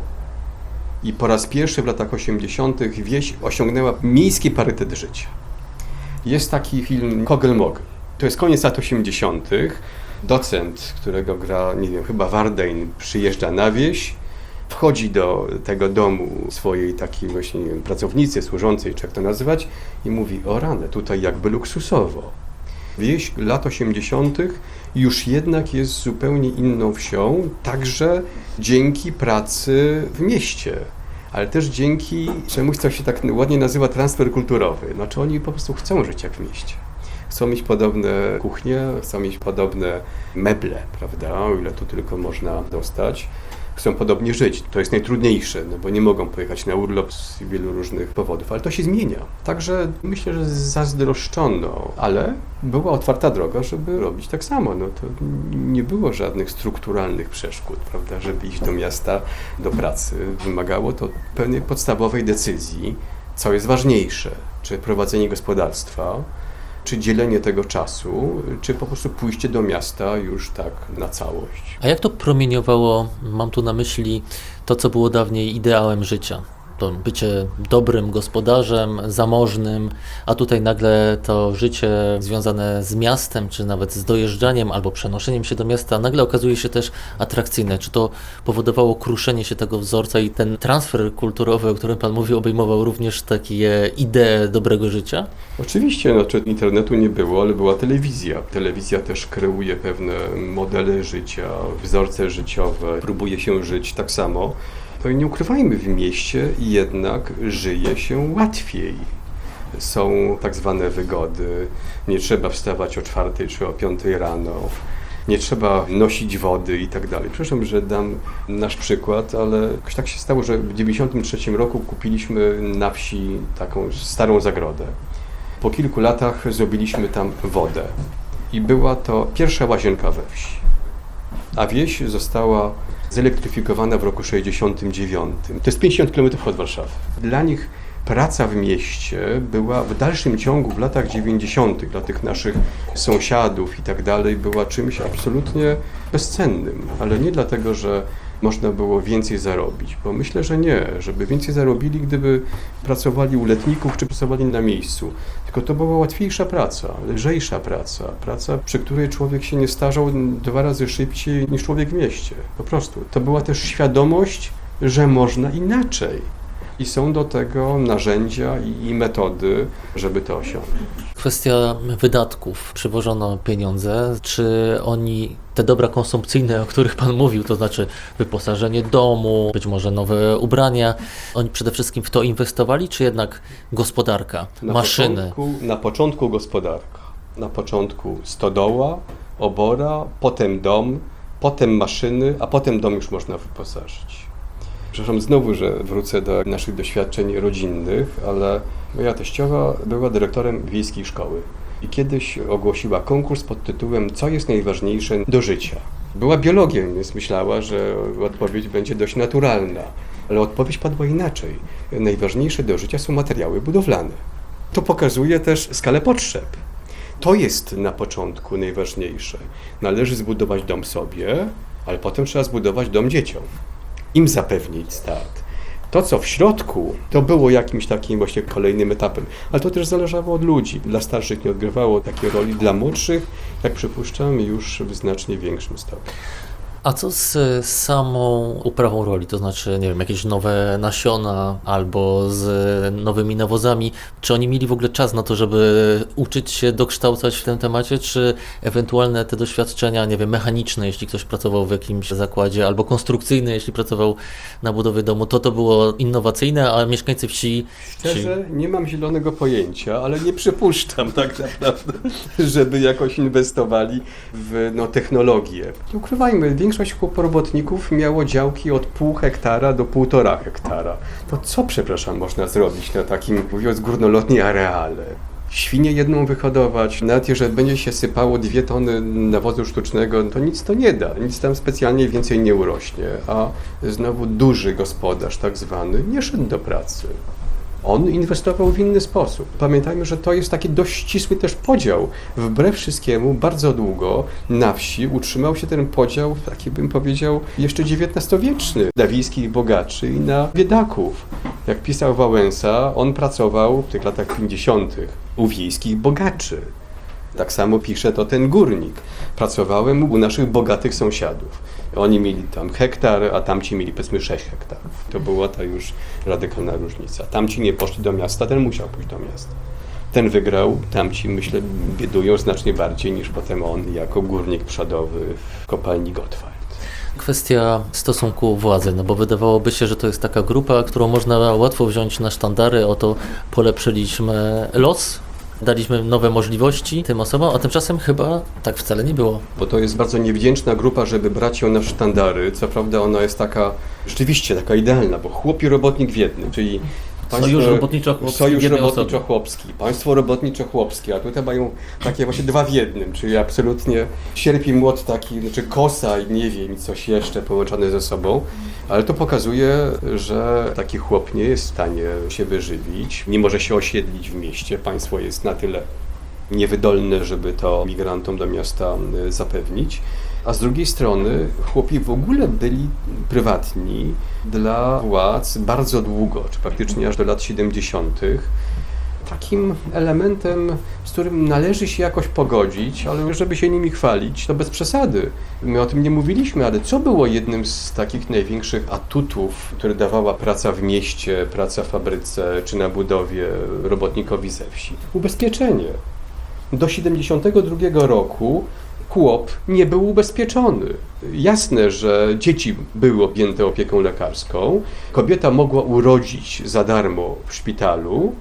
I po raz pierwszy w latach 80. wieś osiągnęła miejski parytet życia. Jest taki film Kogel-Mogel. To jest koniec lat 80. Docent, którego gra, nie wiem, chyba Wardein, przyjeżdża na wieś, wchodzi do tego domu swojej takiej właśnie, nie wiem, pracownicy, służącej, czy jak to nazywać, i mówi: o rany, tutaj jakby luksusowo. Wieś lat 80. już jednak jest zupełnie inną wsią, także dzięki pracy w mieście, ale też dzięki czemuś, co się tak ładnie nazywa transfer kulturowy. Znaczy oni po prostu chcą żyć jak w mieście. Chcą mieć podobne kuchnie, chcą mieć podobne meble, prawda, o ile tu tylko można dostać. Chcą podobnie żyć. To jest najtrudniejsze, no bo nie mogą pojechać na urlop z wielu różnych powodów, ale to się zmienia. Także myślę, że zazdroszczono, ale była otwarta droga, żeby robić tak samo. No to nie było żadnych strukturalnych przeszkód, prawda, żeby iść do miasta, do pracy. Wymagało to pewnej podstawowej decyzji, co jest ważniejsze, czy prowadzenie gospodarstwa, czy dzielenie tego czasu, czy po prostu pójście do miasta już tak na całość. A jak to promieniowało, mam tu na myśli to, co było dawniej ideałem życia? To bycie dobrym gospodarzem, zamożnym, a tutaj nagle to życie związane z miastem, czy nawet z dojeżdżaniem albo przenoszeniem się do miasta, nagle okazuje się też atrakcyjne. Czy to powodowało kruszenie się tego wzorca i ten transfer kulturowy, o którym Pan mówił, obejmował również takie idee dobrego życia? Oczywiście, znaczy internetu nie było, ale była telewizja. Telewizja też kreuje pewne modele życia, wzorce życiowe, próbuje się żyć tak samo. To nie ukrywajmy, w mieście jednak żyje się łatwiej. są tak zwane wygody. Nie trzeba wstawać o 4 czy o 5 rano. Nie trzeba nosić wody i tak dalej. Przepraszam, że dam nasz przykład, ale jakoś tak się stało, że w 1993 roku kupiliśmy na wsi taką starą zagrodę. Po kilku latach zrobiliśmy tam wodę i była to pierwsza łazienka we wsi. A wieś została zelektryfikowana w roku 1969. To jest 50 km od Warszawy. Dla nich praca w mieście była w dalszym ciągu w latach 90. dla tych naszych sąsiadów i tak dalej była czymś absolutnie bezcennym, ale nie dlatego, że można było więcej zarobić, bo myślę, że nie, żeby więcej zarobili, gdyby pracowali u letników czy pracowali na miejscu. Tylko to była łatwiejsza praca, lżejsza praca, przy której człowiek się nie starzał 2 razy szybciej niż człowiek w mieście. Po prostu. To była też świadomość, że można inaczej. I są do tego narzędzia i metody, żeby to osiągnąć. Kwestia wydatków. Przywożono pieniądze. Czy oni, te dobra konsumpcyjne, o których Pan mówił, to znaczy wyposażenie domu, być może nowe ubrania, oni przede wszystkim w to inwestowali, czy jednak gospodarka, maszyny? Na początku gospodarka. Na początku stodoła, obora, potem dom, potem maszyny, a potem dom już można wyposażyć. Przepraszam znowu, że wrócę do naszych doświadczeń rodzinnych, ale moja teściowa była dyrektorem wiejskiej szkoły i kiedyś ogłosiła konkurs pod tytułem „Co jest najważniejsze do życia?”. Była biologiem, więc myślała, że odpowiedź będzie dość naturalna, ale odpowiedź padła inaczej. Najważniejsze do życia są materiały budowlane. To pokazuje też skalę potrzeb. To jest na początku najważniejsze. Należy zbudować dom sobie, ale potem trzeba zbudować dom dzieciom. Im zapewnić start. To, co w środku, to było jakimś takim właśnie kolejnym etapem, ale to też zależało od ludzi. Dla starszych nie odgrywało takiej roli, dla młodszych, jak przypuszczam, już w znacznie większym stopniu. A co z samą uprawą roli? To znaczy, nie wiem, jakieś nowe nasiona albo z nowymi nawozami. Czy oni mieli w ogóle czas na to, żeby uczyć się, dokształcać w tym temacie, czy ewentualne te doświadczenia, nie wiem, mechaniczne, jeśli ktoś pracował w jakimś zakładzie, albo konstrukcyjne, jeśli pracował na budowie domu, to było innowacyjne, a mieszkańcy wsi... Szczerze, nie mam zielonego pojęcia, ale nie przypuszczam tak naprawdę, żeby jakoś inwestowali w technologię. Nie ukrywajmy, większość robotników miało działki od 0,5 hektara do 1,5 hektara. To co, przepraszam, można zrobić na takim, mówiąc górnolotnie, areale? Świnię jedną wyhodować, nawet jeżeli będzie się sypało 2 tony nawozu sztucznego, to nic to nie da, nic tam specjalnie więcej nie urośnie, a znowu duży gospodarz tak zwany nie szedł do pracy. On inwestował w inny sposób. Pamiętajmy, że to jest taki dość ścisły też podział. Wbrew wszystkiemu bardzo długo na wsi utrzymał się ten podział, taki bym powiedział, jeszcze XIX-wieczny, na wiejskich bogaczy i na biedaków. Jak pisał Wałęsa, on pracował w tych latach 50. u wiejskich bogaczy. Tak samo pisze to ten górnik. Pracowałem u naszych bogatych sąsiadów. Oni mieli tam hektar, a tamci mieli powiedzmy 6 hektarów. To była ta już radykalna różnica. Tamci nie poszli do miasta, ten musiał pójść do miasta. Ten wygrał, tamci myślę biedują znacznie bardziej niż potem on jako górnik przodowy w kopalni Gottwald. Kwestia stosunku władzy, no bo wydawałoby się, że to jest taka grupa, którą można łatwo wziąć na sztandary, oto polepszyliśmy los, daliśmy nowe możliwości tym osobom, a tymczasem chyba tak wcale nie było. Bo to jest bardzo niewdzięczna grupa, żeby brać ją na sztandary. Co prawda ona jest taka, rzeczywiście taka idealna, bo chłop i robotnik w jednym, czyli Sojusz robotniczo-chłopski. Sojusz robotniczo-chłopski, państwo robotniczo-chłopskie, a tutaj mają takie właśnie 2 w jednym, czyli absolutnie sierp i młot taki, znaczy kosa i nie wiem, coś jeszcze połączone ze sobą, ale to pokazuje, że taki chłop nie jest w stanie się wyżywić, nie może się osiedlić w mieście, państwo jest na tyle niewydolne, żeby to migrantom do miasta zapewnić. A z drugiej strony chłopi w ogóle byli prywatni dla władz bardzo długo, czy praktycznie aż do lat 70. Takim elementem, z którym należy się jakoś pogodzić, ale żeby się nimi chwalić, to bez przesady. My o tym nie mówiliśmy, ale co było jednym z takich największych atutów, które dawała praca w mieście, praca w fabryce czy na budowie robotnikowi ze wsi? Ubezpieczenie. Do 72 roku chłop nie był ubezpieczony. Jasne, że dzieci były objęte opieką lekarską, kobieta mogła urodzić za darmo w szpitalu,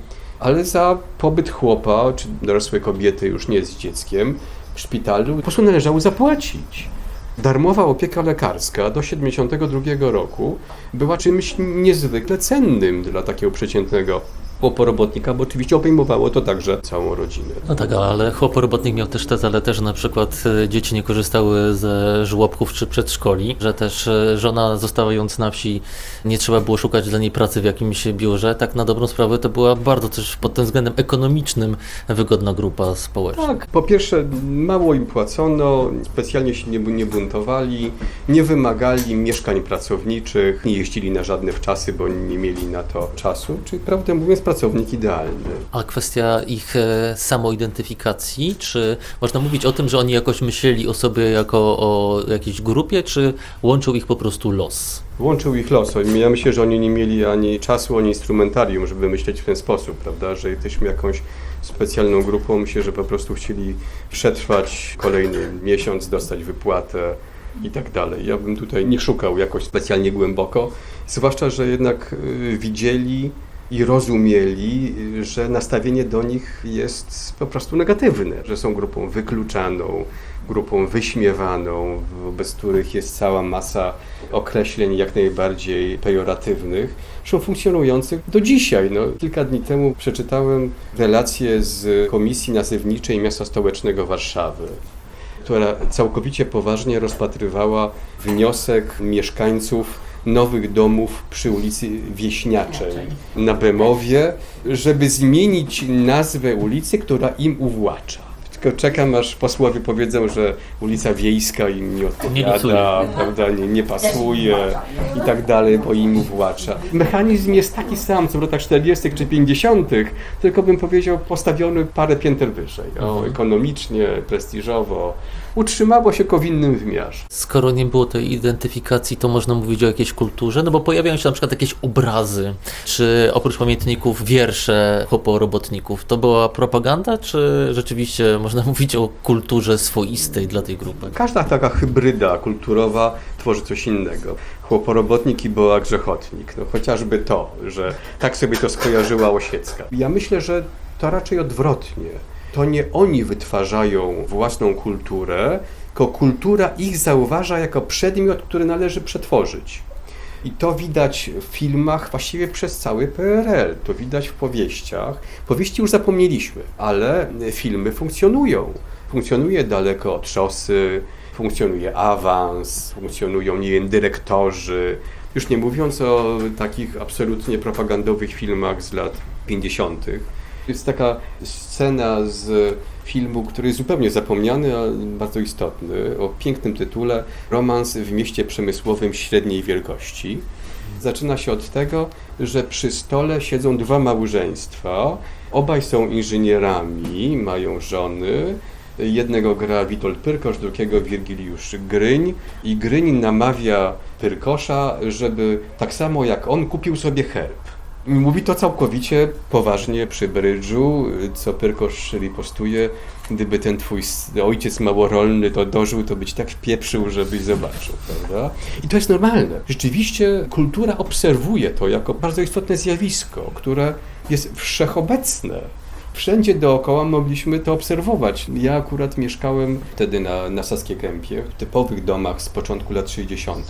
ale za pobyt chłopa, czy dorosłej kobiety już nie z dzieckiem, w szpitalu po prostu należało zapłacić. Darmowa opieka lekarska do 1972 roku była czymś niezwykle cennym dla takiego przeciętnego chłoporobotnika, bo oczywiście obejmowało to także całą rodzinę. No tak, ale chłoporobotnik miał też tę zaletę, że na przykład dzieci nie korzystały ze żłobków czy przedszkoli, że też żona zostając na wsi nie trzeba było szukać dla niej pracy w jakimś biurze. Tak na dobrą sprawę to była bardzo też pod tym względem ekonomicznym wygodna grupa społeczna. Tak, po pierwsze mało im płacono, specjalnie się nie buntowali, nie wymagali mieszkań pracowniczych, nie jeździli na żadne wczasy, bo nie mieli na to czasu, czyli prawdę mówiąc pracownik idealny. A kwestia ich samoidentyfikacji, czy można mówić o tym, że oni jakoś myśleli o sobie jako o jakiejś grupie, czy łączył ich po prostu los? Łączył ich los. Ja myślę, że oni nie mieli ani czasu, ani instrumentarium, żeby myśleć w ten sposób, prawda, że jesteśmy jakąś specjalną grupą. Myślę, że po prostu chcieli przetrwać kolejny miesiąc, dostać wypłatę i tak dalej. Ja bym tutaj nie szukał jakoś specjalnie głęboko, zwłaszcza, że jednak widzieli i rozumieli, że nastawienie do nich jest po prostu negatywne, że są grupą wykluczaną, grupą wyśmiewaną, wobec których jest cała masa określeń jak najbardziej pejoratywnych, zresztą funkcjonujących do dzisiaj. Kilka dni temu przeczytałem relację z Komisji Nazewniczej Miasta Stołecznego Warszawy, która całkowicie poważnie rozpatrywała wniosek mieszkańców nowych domów przy ulicy Wieśniaczej na Bemowie, żeby zmienić nazwę ulicy, która im uwłacza. Tylko czekam, aż posłowie powiedzą, że ulica Wiejska im nie odpowiada, prawda, nie pasuje i tak dalej, bo im uwłacza. Mechanizm jest taki sam co w latach 40. czy 50., tylko bym powiedział postawiony parę pięter wyżej. Ekonomicznie, prestiżowo. Utrzymało się go w innym wymiarze. Skoro nie było tej identyfikacji, to można mówić o jakiejś kulturze, no bo pojawiają się na przykład jakieś obrazy, czy oprócz pamiętników wiersze chłoporobotników. To była propaganda, czy rzeczywiście można mówić o kulturze swoistej dla tej grupy? Każda taka hybryda kulturowa tworzy coś innego. Chłoporobotnik i Boa Grzechotnik. Chociażby to, że tak sobie to skojarzyła Osiecka. Ja myślę, że to raczej odwrotnie. To nie oni wytwarzają własną kulturę, tylko kultura ich zauważa jako przedmiot, który należy przetworzyć. I to widać w filmach właściwie przez cały PRL, to widać w powieściach. Powieści już zapomnieliśmy, ale filmy funkcjonują. Funkcjonuje Daleko od szosy, funkcjonuje Awans, funkcjonują, dyrektorzy. Już nie mówiąc o takich absolutnie propagandowych filmach z lat 50. Jest taka scena z filmu, który jest zupełnie zapomniany, ale bardzo istotny, o pięknym tytule Romans w mieście przemysłowym średniej wielkości. Zaczyna się od tego, że przy stole siedzą dwa małżeństwa, obaj są inżynierami, mają żony. Jednego gra Witold Pyrkosz, drugiego Wirgiliusz Gryń i Gryń namawia Pyrkosza, żeby tak samo jak on kupił sobie herb. Mówi to całkowicie poważnie przy brydżu, co Pyrkosz ripostuje. Gdyby ten twój ojciec małorolny to dożył, to być tak wpieprzył, żebyś zobaczył, prawda? I to jest normalne. Rzeczywiście kultura obserwuje to jako bardzo istotne zjawisko, które jest wszechobecne. Wszędzie dookoła mogliśmy to obserwować. Ja akurat mieszkałem wtedy na Saskiej Kępie, w typowych domach z początku lat 60.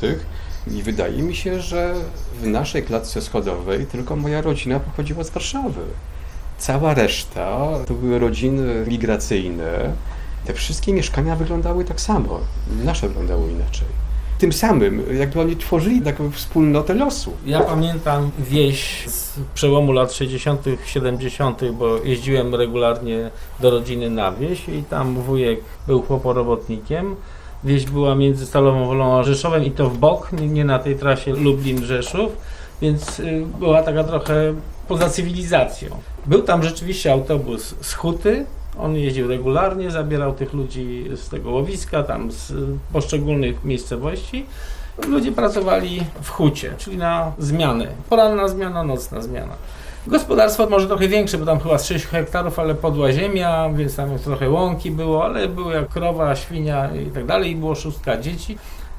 I wydaje mi się, że w naszej klatce schodowej tylko moja rodzina pochodziła z Warszawy. Cała reszta to były rodziny migracyjne. Te wszystkie mieszkania wyglądały tak samo. Nasze wyglądało inaczej. Tym samym, jakby oni tworzyli taką wspólnotę losu. Ja pamiętam wieś z przełomu lat 60., 70., bo jeździłem regularnie do rodziny na wieś i tam wujek był chłoporobotnikiem. Wieś była między Stalową Wolą a Rzeszowem i to w bok, nie na tej trasie Lublin-Rzeszów, więc była taka trochę poza cywilizacją. Był tam rzeczywiście autobus z Huty, on jeździł regularnie, zabierał tych ludzi z tego łowiska, tam z poszczególnych miejscowości. Ludzie pracowali w hucie, czyli na zmiany. Poranna zmiana, nocna zmiana. Gospodarstwo może trochę większe, bo tam chyba z 6 hektarów, ale podła ziemia, więc tam trochę łąki było, ale były jak krowa, świnia i tak dalej i było 6 dzieci.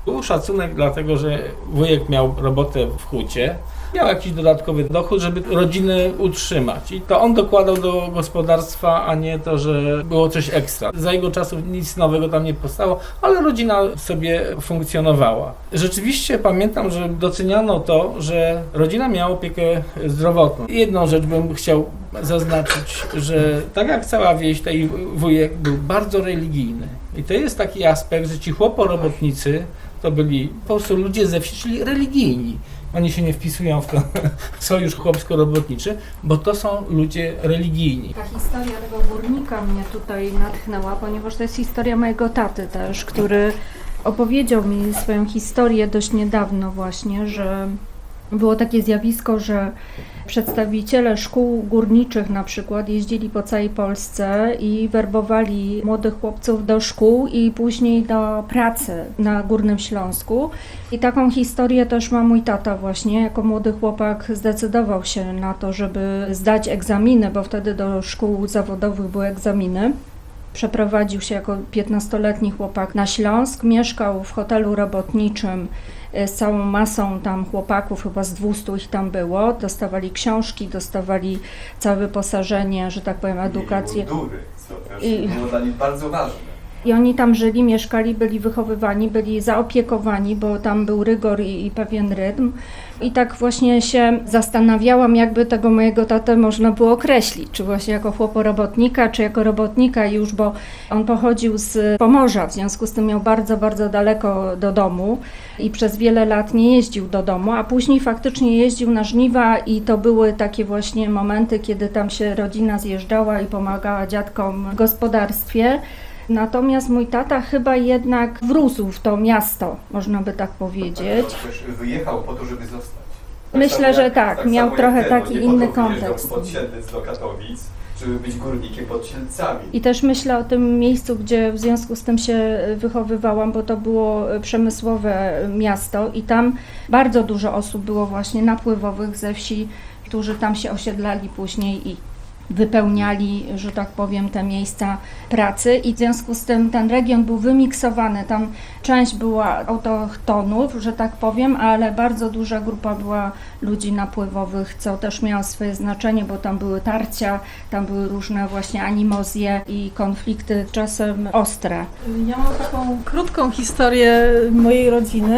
Był szacunek dlatego, że wujek miał robotę w hucie, miał jakiś dodatkowy dochód, żeby rodzinę utrzymać. I to on dokładał do gospodarstwa, a nie to, że było coś ekstra. Za jego czasów nic nowego tam nie powstało, ale rodzina sobie funkcjonowała. Rzeczywiście pamiętam, że doceniano to, że rodzina miała opiekę zdrowotną. Jedną rzecz bym chciał zaznaczyć, że tak jak cała wieś, tej wujek był bardzo religijny. I to jest taki aspekt, że ci chłoporobotnicy to byli po prostu ludzie ze wsi, czyli religijni. Oni się nie wpisują w ten sojusz chłopsko-robotniczy, bo to są ludzie religijni. Ta historia tego górnika mnie tutaj natchnęła, ponieważ to jest historia mojego taty też, który opowiedział mi swoją historię dość niedawno właśnie, że było takie zjawisko, że przedstawiciele szkół górniczych na przykład jeździli po całej Polsce i werbowali młodych chłopców do szkół i później do pracy na Górnym Śląsku. I taką historię też ma mój tata właśnie. Jako młody chłopak zdecydował się na to, żeby zdać egzaminy, bo wtedy do szkół zawodowych były egzaminy. Przeprowadził się jako 15-letni chłopak na Śląsk, mieszkał w hotelu robotniczym z całą masą tam chłopaków, chyba z 200 ich tam było. Dostawali książki, dostawali całe wyposażenie, że tak powiem, edukację. Mundury, co też było dla nich bardzo ważne. I oni tam żyli, mieszkali, byli wychowywani, byli zaopiekowani, bo tam był rygor i pewien rytm. I tak właśnie się zastanawiałam, jakby tego mojego tatę można było określić, czy właśnie jako chłoporobotnika, czy jako robotnika już, bo on pochodził z Pomorza, w związku z tym miał bardzo, bardzo daleko do domu i przez wiele lat nie jeździł do domu, a później faktycznie jeździł na żniwa i to były takie właśnie momenty, kiedy tam się rodzina zjeżdżała i pomagała dziadkom w gospodarstwie. Natomiast mój tata chyba jednak wrósł w to miasto, można by tak powiedzieć. On też wyjechał po to, żeby zostać. Myślę, że tak, miał samo trochę jak ten, taki nie inny po to wyjeżdżał kontekst. Pod Siedlec do Katowic, żeby być górnikiem pod Siedlcami. I też myślę o tym miejscu, gdzie w związku z tym się wychowywałam, bo to było przemysłowe miasto i tam bardzo dużo osób było właśnie napływowych ze wsi, którzy tam się osiedlali później i wypełniali, że tak powiem, te miejsca pracy i w związku z tym ten region był wymiksowany. Tam część była autochtonów, że tak powiem, ale bardzo duża grupa była ludzi napływowych, co też miało swoje znaczenie, bo tam były tarcia, tam były różne właśnie animozje i konflikty czasem ostre. Ja mam taką krótką historię mojej rodziny.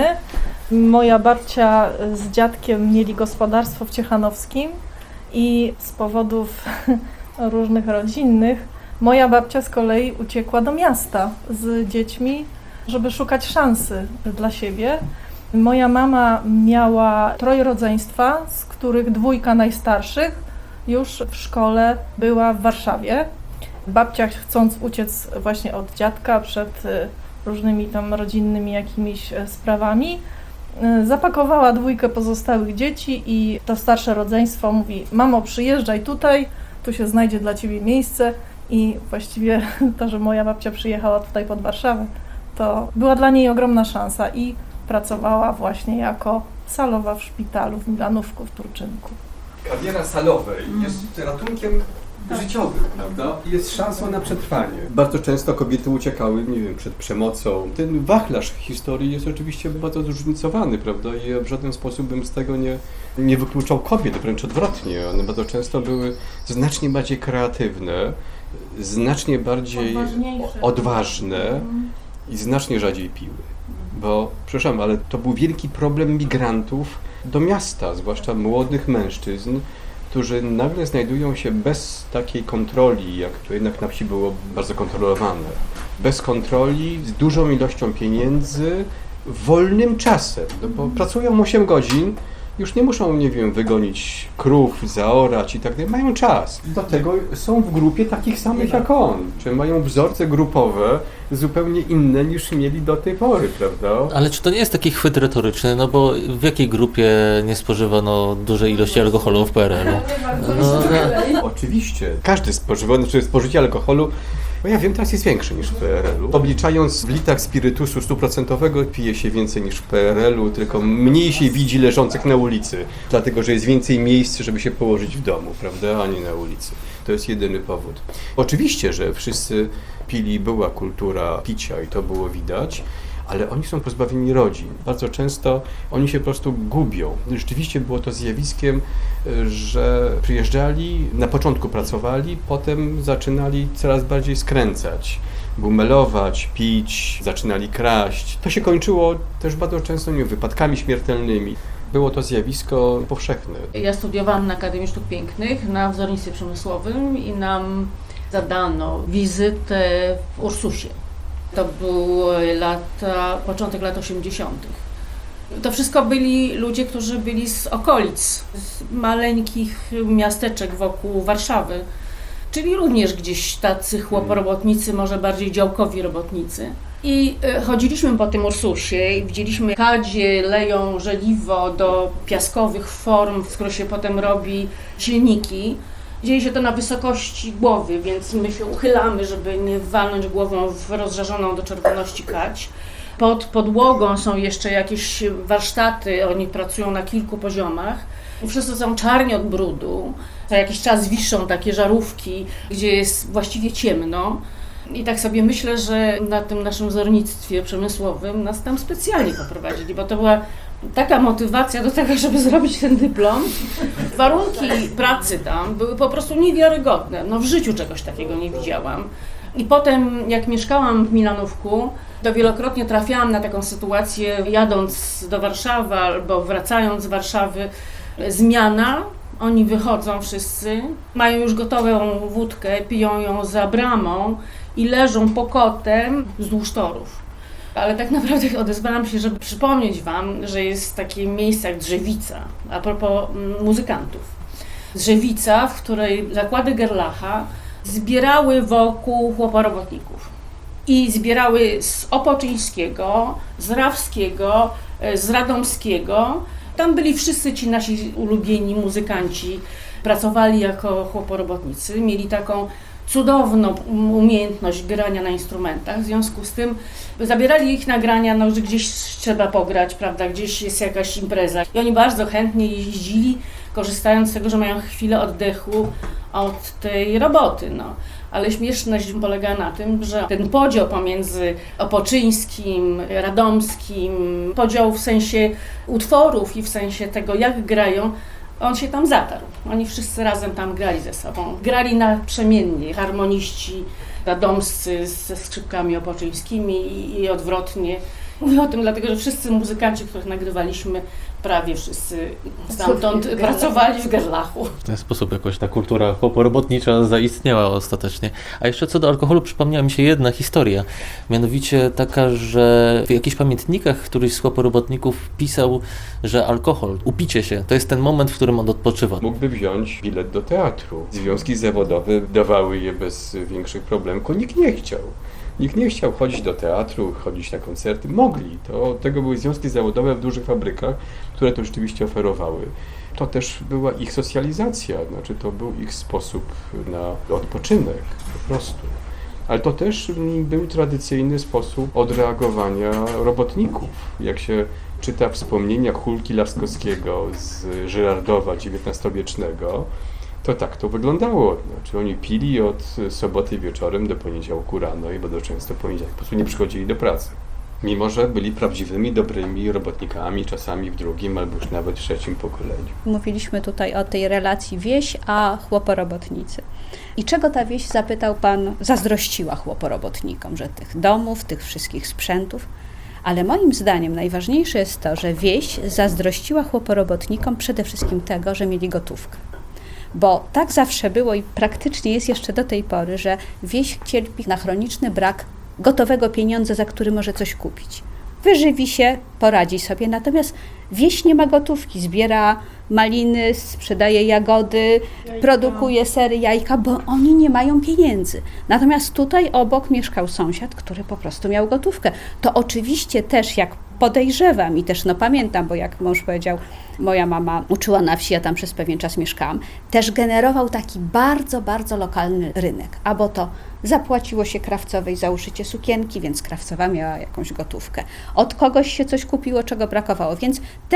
Moja babcia z dziadkiem mieli gospodarstwo w Ciechanowskim i z powodów różnych rodzinnych moja babcia z kolei uciekła do miasta z dziećmi, żeby szukać szansy dla siebie. Moja mama miała 3 rodzeństwa, z których 2 najstarszych już w szkole była w Warszawie. Babcia, chcąc uciec właśnie od dziadka przed różnymi tam rodzinnymi jakimiś sprawami, zapakowała 2 pozostałych dzieci i to starsze rodzeństwo mówi: mamo, przyjeżdżaj tutaj, tu się znajdzie dla ciebie miejsce. I właściwie to, że moja babcia przyjechała tutaj pod Warszawę, to była dla niej ogromna szansa i pracowała właśnie jako salowa w szpitalu w Milanówku, w Turczynku. Kariera salowej jest ratunkiem życiowym, prawda? Jest szansą na przetrwanie. Bardzo często kobiety uciekały, nie wiem, przed przemocą. Ten wachlarz historii jest oczywiście bardzo zróżnicowany, prawda? I ja w żaden sposób bym z tego nie wykluczał kobiet, wręcz odwrotnie. One bardzo często były znacznie bardziej kreatywne, znacznie bardziej odważne i znacznie rzadziej piły. Bo, przepraszam, ale to był wielki problem migrantów do miasta, zwłaszcza młodych mężczyzn, którzy nagle znajdują się bez takiej kontroli, jak to jednak na wsi było bardzo kontrolowane. Bez kontroli, z dużą ilością pieniędzy, wolnym czasem, no bo pracują 8 godzin, już nie muszą, nie wiem, wygonić krów, zaorać i tak dalej, mają czas. Do tego są w grupie takich samych jak on, czyli mają wzorce grupowe zupełnie inne niż mieli do tej pory, prawda? Ale czy to nie jest taki chwyt retoryczny, no bo w jakiej grupie nie spożywano dużej ilości alkoholu w PRL-u? Oczywiście. Każdy spożycie alkoholu, bo ja wiem, teraz jest większy niż w PRL-u. Obliczając w litrach spirytusu 100% pije się więcej niż w PRL-u, tylko mniej się widzi leżących na ulicy, dlatego że jest więcej miejsc, żeby się położyć w domu, prawda, a nie na ulicy. To jest jedyny powód. Oczywiście, że wszyscy pili, była kultura picia i to było widać, ale oni są pozbawieni rodzin. Bardzo często oni się po prostu gubią. Rzeczywiście było to zjawiskiem, że przyjeżdżali, na początku pracowali, potem zaczynali coraz bardziej skręcać, bumelować, pić, zaczynali kraść. To się kończyło też bardzo często wypadkami śmiertelnymi. Było to zjawisko powszechne. Ja studiowałam na Akademii Sztuk Pięknych na wzornictwie przemysłowym i nam zadano wizytę w Ursusie. To były początek lat 80. To wszystko byli ludzie, którzy byli z okolic, z maleńkich miasteczek wokół Warszawy, czyli również gdzieś tacy chłoporobotnicy, może bardziej działkowi robotnicy. I chodziliśmy po tym Ursusie i widzieliśmy, kadzie leją żeliwo do piaskowych form, z których się potem robi silniki. Dzieje się to na wysokości głowy, więc my się uchylamy, żeby nie walnąć głową w rozżarzoną do czerwoności kadź. Pod podłogą są jeszcze jakieś warsztaty, oni pracują na kilku poziomach. Wszyscy są czarni od brudu. Co jakiś czas wiszą takie żarówki, gdzie jest właściwie ciemno. I tak sobie myślę, że na tym naszym wzornictwie przemysłowym nas tam specjalnie poprowadzili, bo to była taka motywacja do tego, żeby zrobić ten dyplom. Warunki pracy tam były po prostu niewiarygodne. No w życiu czegoś takiego nie widziałam. I potem, jak mieszkałam w Milanówku, to wielokrotnie trafiałam na taką sytuację, jadąc do Warszawy albo wracając z Warszawy, zmiana. Oni wychodzą wszyscy, mają już gotową wódkę, piją ją za bramą i leżą pokotem wzdłuż torów. Ale tak naprawdę odezwałam się, żeby przypomnieć Wam, że jest takie miejsce jak Drzewica, a propos muzykantów. Drzewica, w której zakłady Gerlacha zbierały wokół chłoporobotników. I zbierały z Opoczyńskiego, z Rawskiego, z Radomskiego. Tam byli wszyscy ci nasi ulubieni muzykanci, pracowali jako chłoporobotnicy, mieli taką cudowną umiejętność grania na instrumentach, w związku z tym zabierali ich nagrania, no, że gdzieś trzeba pograć, prawda, gdzieś jest jakaś impreza. I oni bardzo chętnie jeździli, korzystając z tego, że mają chwilę oddechu od tej roboty. No. Ale śmieszność polega na tym, że ten podział pomiędzy Opoczyńskim, Radomskim, podział w sensie utworów i w sensie tego, jak grają, on się tam zatarł. Oni wszyscy razem tam grali ze sobą. Grali naprzemiennie, harmoniści radomscy ze skrzypkami opoczyńskimi i odwrotnie. Mówię o tym dlatego, że wszyscy muzykanci, których nagrywaliśmy, prawie wszyscy stamtąd pracowali w Gerlachu. W ten sposób jakoś ta kultura chłoporobotnicza zaistniała ostatecznie. A jeszcze co do alkoholu przypomniała mi się jedna historia. Mianowicie taka, że w jakichś pamiętnikach któryś z chłoporobotników pisał, że alkohol, upicie się, to jest ten moment, w którym on odpoczywa. Mógłby wziąć bilet do teatru. Związki zawodowe dawały je bez większych problemów, nikt nie chciał. Nikt nie chciał chodzić do teatru, chodzić na koncerty. Mogli. Tego były związki zawodowe w dużych fabrykach, które to rzeczywiście oferowały. To też była ich socjalizacja, znaczy to był ich sposób na odpoczynek po prostu. Ale to też był tradycyjny sposób odreagowania robotników. Jak się czyta wspomnienia Hulki Laskowskiego z Żyrardowa XIX-wiecznego, to tak to wyglądało. Znaczy oni pili od soboty wieczorem do poniedziałku rano i bardzo często w poniedziałek po prostu nie przychodzili do pracy. Mimo że byli prawdziwymi, dobrymi robotnikami, czasami w drugim albo już nawet w trzecim pokoleniu. Mówiliśmy tutaj o tej relacji wieś a chłoporobotnicy. I czego ta wieś, zapytał Pan, zazdrościła chłoporobotnikom, że tych domów, tych wszystkich sprzętów. Ale moim zdaniem najważniejsze jest to, że wieś zazdrościła chłoporobotnikom przede wszystkim tego, że mieli gotówkę. Bo tak zawsze było i praktycznie jest jeszcze do tej pory, że wieś cierpi na chroniczny brak gotowego pieniądza, za który może coś kupić. Wyżywi się, poradzi sobie, natomiast wieś nie ma gotówki, zbiera maliny, sprzedaje jagody, produkuje sery, jajka, bo oni nie mają pieniędzy. Natomiast tutaj obok mieszkał sąsiad, który po prostu miał gotówkę. To oczywiście też, jak podejrzewam i też pamiętam, bo jak mąż powiedział, moja mama uczyła na wsi, ja tam przez pewien czas mieszkałam, też generował taki bardzo, bardzo lokalny rynek. Albo to zapłaciło się krawcowej za uszycie sukienki, więc krawcowa miała jakąś gotówkę. Od kogoś się coś kupiło, czego brakowało, więc też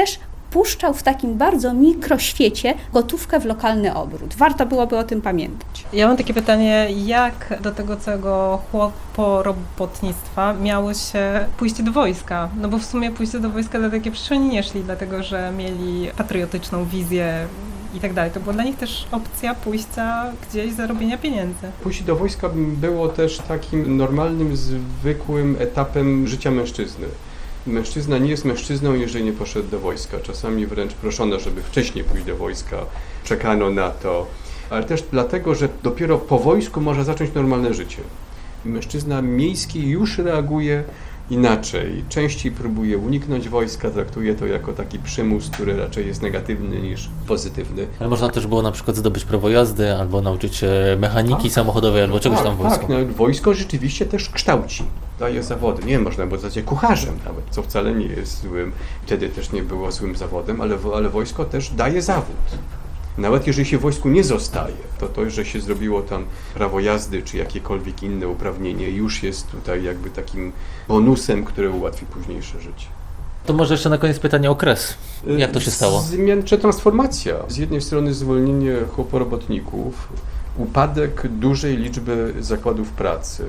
wpuszczał w takim bardzo mikroświecie gotówkę w lokalny obrót. Warto byłoby o tym pamiętać. Ja mam takie pytanie, jak do tego całego chłoporobotnictwa miało się pójście do wojska? No bo w sumie pójście do wojska dla takie przecież oni nie szli, dlatego że mieli patriotyczną wizję i tak dalej. To była dla nich też opcja pójścia gdzieś, zarobienia pieniędzy. Pójście do wojska było też takim normalnym, zwykłym etapem życia mężczyzny. Mężczyzna nie jest mężczyzną, jeżeli nie poszedł do wojska. Czasami wręcz proszono, żeby wcześniej pójść do wojska. Czekano na to. Ale też dlatego, że dopiero po wojsku można zacząć normalne życie. Mężczyzna miejski już reaguje inaczej. Częściej próbuje uniknąć wojska, traktuje to jako taki przymus, który raczej jest negatywny niż pozytywny. Ale można też było na przykład zdobyć prawo jazdy, albo nauczyć się mechaniki samochodowej, albo czegoś tam w wojsku. Tak, no, wojsko rzeczywiście też kształci, daje zawody. Nie można było zostać kucharzem nawet, co wcale nie jest złym. Wtedy też nie było złym zawodem, ale wojsko też daje zawód. Nawet jeżeli się w wojsku nie zostaje, to, że się zrobiło tam prawo jazdy czy jakiekolwiek inne uprawnienie, już jest tutaj jakby takim bonusem, który ułatwi późniejsze życie. To może jeszcze na koniec pytanie o kres. Jak to się stało? Czy transformacja. Z jednej strony zwolnienie chłoporobotników, upadek dużej liczby zakładów pracy,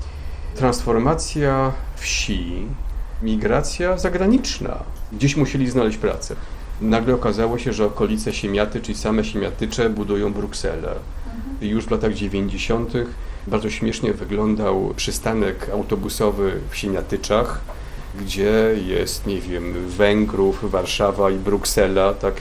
transformacja wsi, migracja zagraniczna. Gdzieś musieli znaleźć pracę. Nagle okazało się, że okolice Siemiaty, czyli same Siemiatycze, budują Brukselę. I już w latach 90. bardzo śmiesznie wyglądał przystanek autobusowy w Siemiatyczach, gdzie jest, nie wiem, Węgrów, Warszawa i Bruksela, tak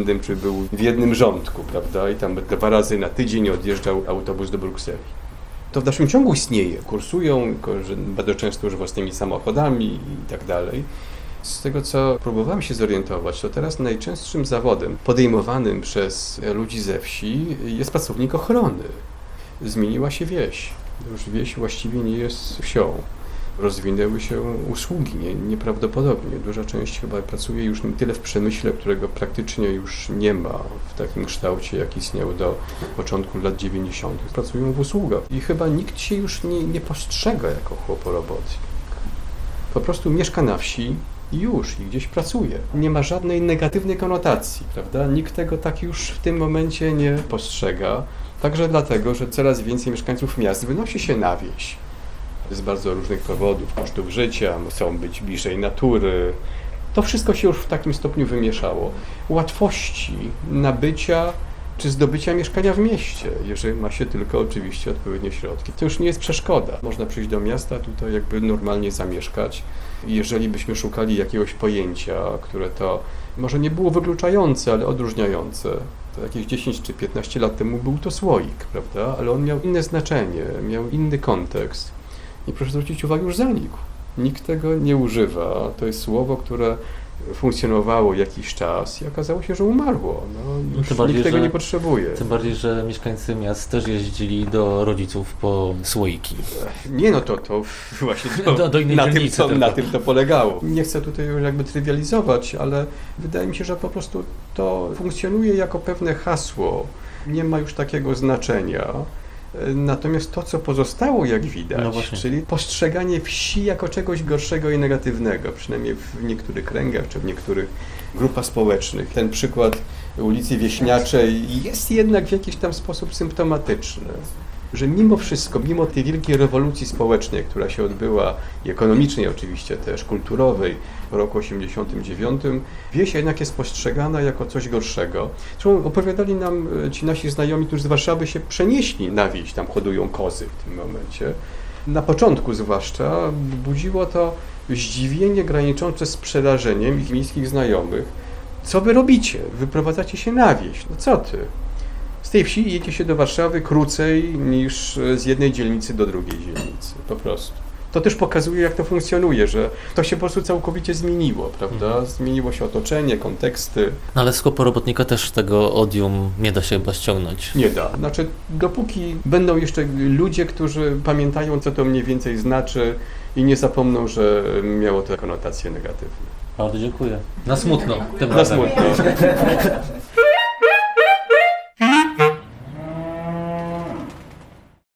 w jednym rządku, prawda? I tam 2 razy na tydzień odjeżdżał autobus do Brukseli. To w dalszym ciągu istnieje, kursują, bardzo często już własnymi samochodami i tak dalej. Z tego, co próbowałem się zorientować, to teraz najczęstszym zawodem podejmowanym przez ludzi ze wsi jest pracownik ochrony. Zmieniła się wieś. Już wieś właściwie nie jest wsią. Rozwinęły się usługi nieprawdopodobnie. Duża część chyba pracuje już nie tyle w przemyśle, którego praktycznie już nie ma w takim kształcie, jak istniał do początku lat 90. Pracują w usługach i chyba nikt się już nie postrzega jako chłoporobotnik. Po prostu mieszka na wsi i gdzieś pracuje. Nie ma żadnej negatywnej konotacji, prawda? Nikt tego tak już w tym momencie nie postrzega. Także dlatego, że coraz więcej mieszkańców miast wynosi się na wieś. Z bardzo różnych powodów, kosztów życia, chcą być bliżej natury. To wszystko się już w takim stopniu wymieszało. Łatwości nabycia czy zdobycia mieszkania w mieście, jeżeli ma się tylko oczywiście odpowiednie środki. To już nie jest przeszkoda. Można przyjść do miasta, tutaj jakby normalnie zamieszkać. I jeżeli byśmy szukali jakiegoś pojęcia, które to może nie było wykluczające, ale odróżniające, to jakieś 10 czy 15 lat temu był to słoik, prawda? Ale on miał inne znaczenie, miał inny kontekst. I proszę zwrócić uwagę, już zanikł. Nikt tego nie używa. To jest słowo, które funkcjonowało jakiś czas i okazało się, że umarło. Nikt tego nie potrzebuje. Tym bardziej, że mieszkańcy miast też jeździli do rodziców po słoiki. Nie, no to właśnie do innej dzielnicy na tym to polegało. Nie chcę tutaj już jakby trywializować, ale wydaje mi się, że po prostu to funkcjonuje jako pewne hasło. Nie ma już takiego znaczenia. Natomiast to, co pozostało, jak widać, czyli postrzeganie wsi jako czegoś gorszego i negatywnego, przynajmniej w niektórych kręgach czy w niektórych grupach społecznych. Ten przykład ulicy Wieśniaczej jest jednak w jakiś tam sposób symptomatyczny, że mimo wszystko, mimo tej wielkiej rewolucji społecznej, która się odbyła, i ekonomicznej oczywiście też, kulturowej, w roku 89, wieś jednak jest postrzegana jako coś gorszego. Zresztą opowiadali nam ci nasi znajomi, którzy z Warszawy się przenieśli na wieś, tam hodują kozy w tym momencie. Na początku zwłaszcza budziło to zdziwienie graniczące z przerażeniem ich miejskich znajomych. Co wy robicie? Wyprowadzacie się na wieś. No co ty? Z tej wsi jedzie się do Warszawy krócej niż z jednej dzielnicy do drugiej dzielnicy, po prostu. To też pokazuje, jak to funkcjonuje, że to się po prostu całkowicie zmieniło, prawda? Zmieniło się otoczenie, konteksty. No ale z chłoporobotnika też tego odium nie da się chyba ściągnąć. Nie da. Znaczy, dopóki będą jeszcze ludzie, którzy pamiętają, co to mniej więcej znaczy i nie zapomną, że miało to konotacje negatywne. Bardzo dziękuję. Na smutno. Na smutno.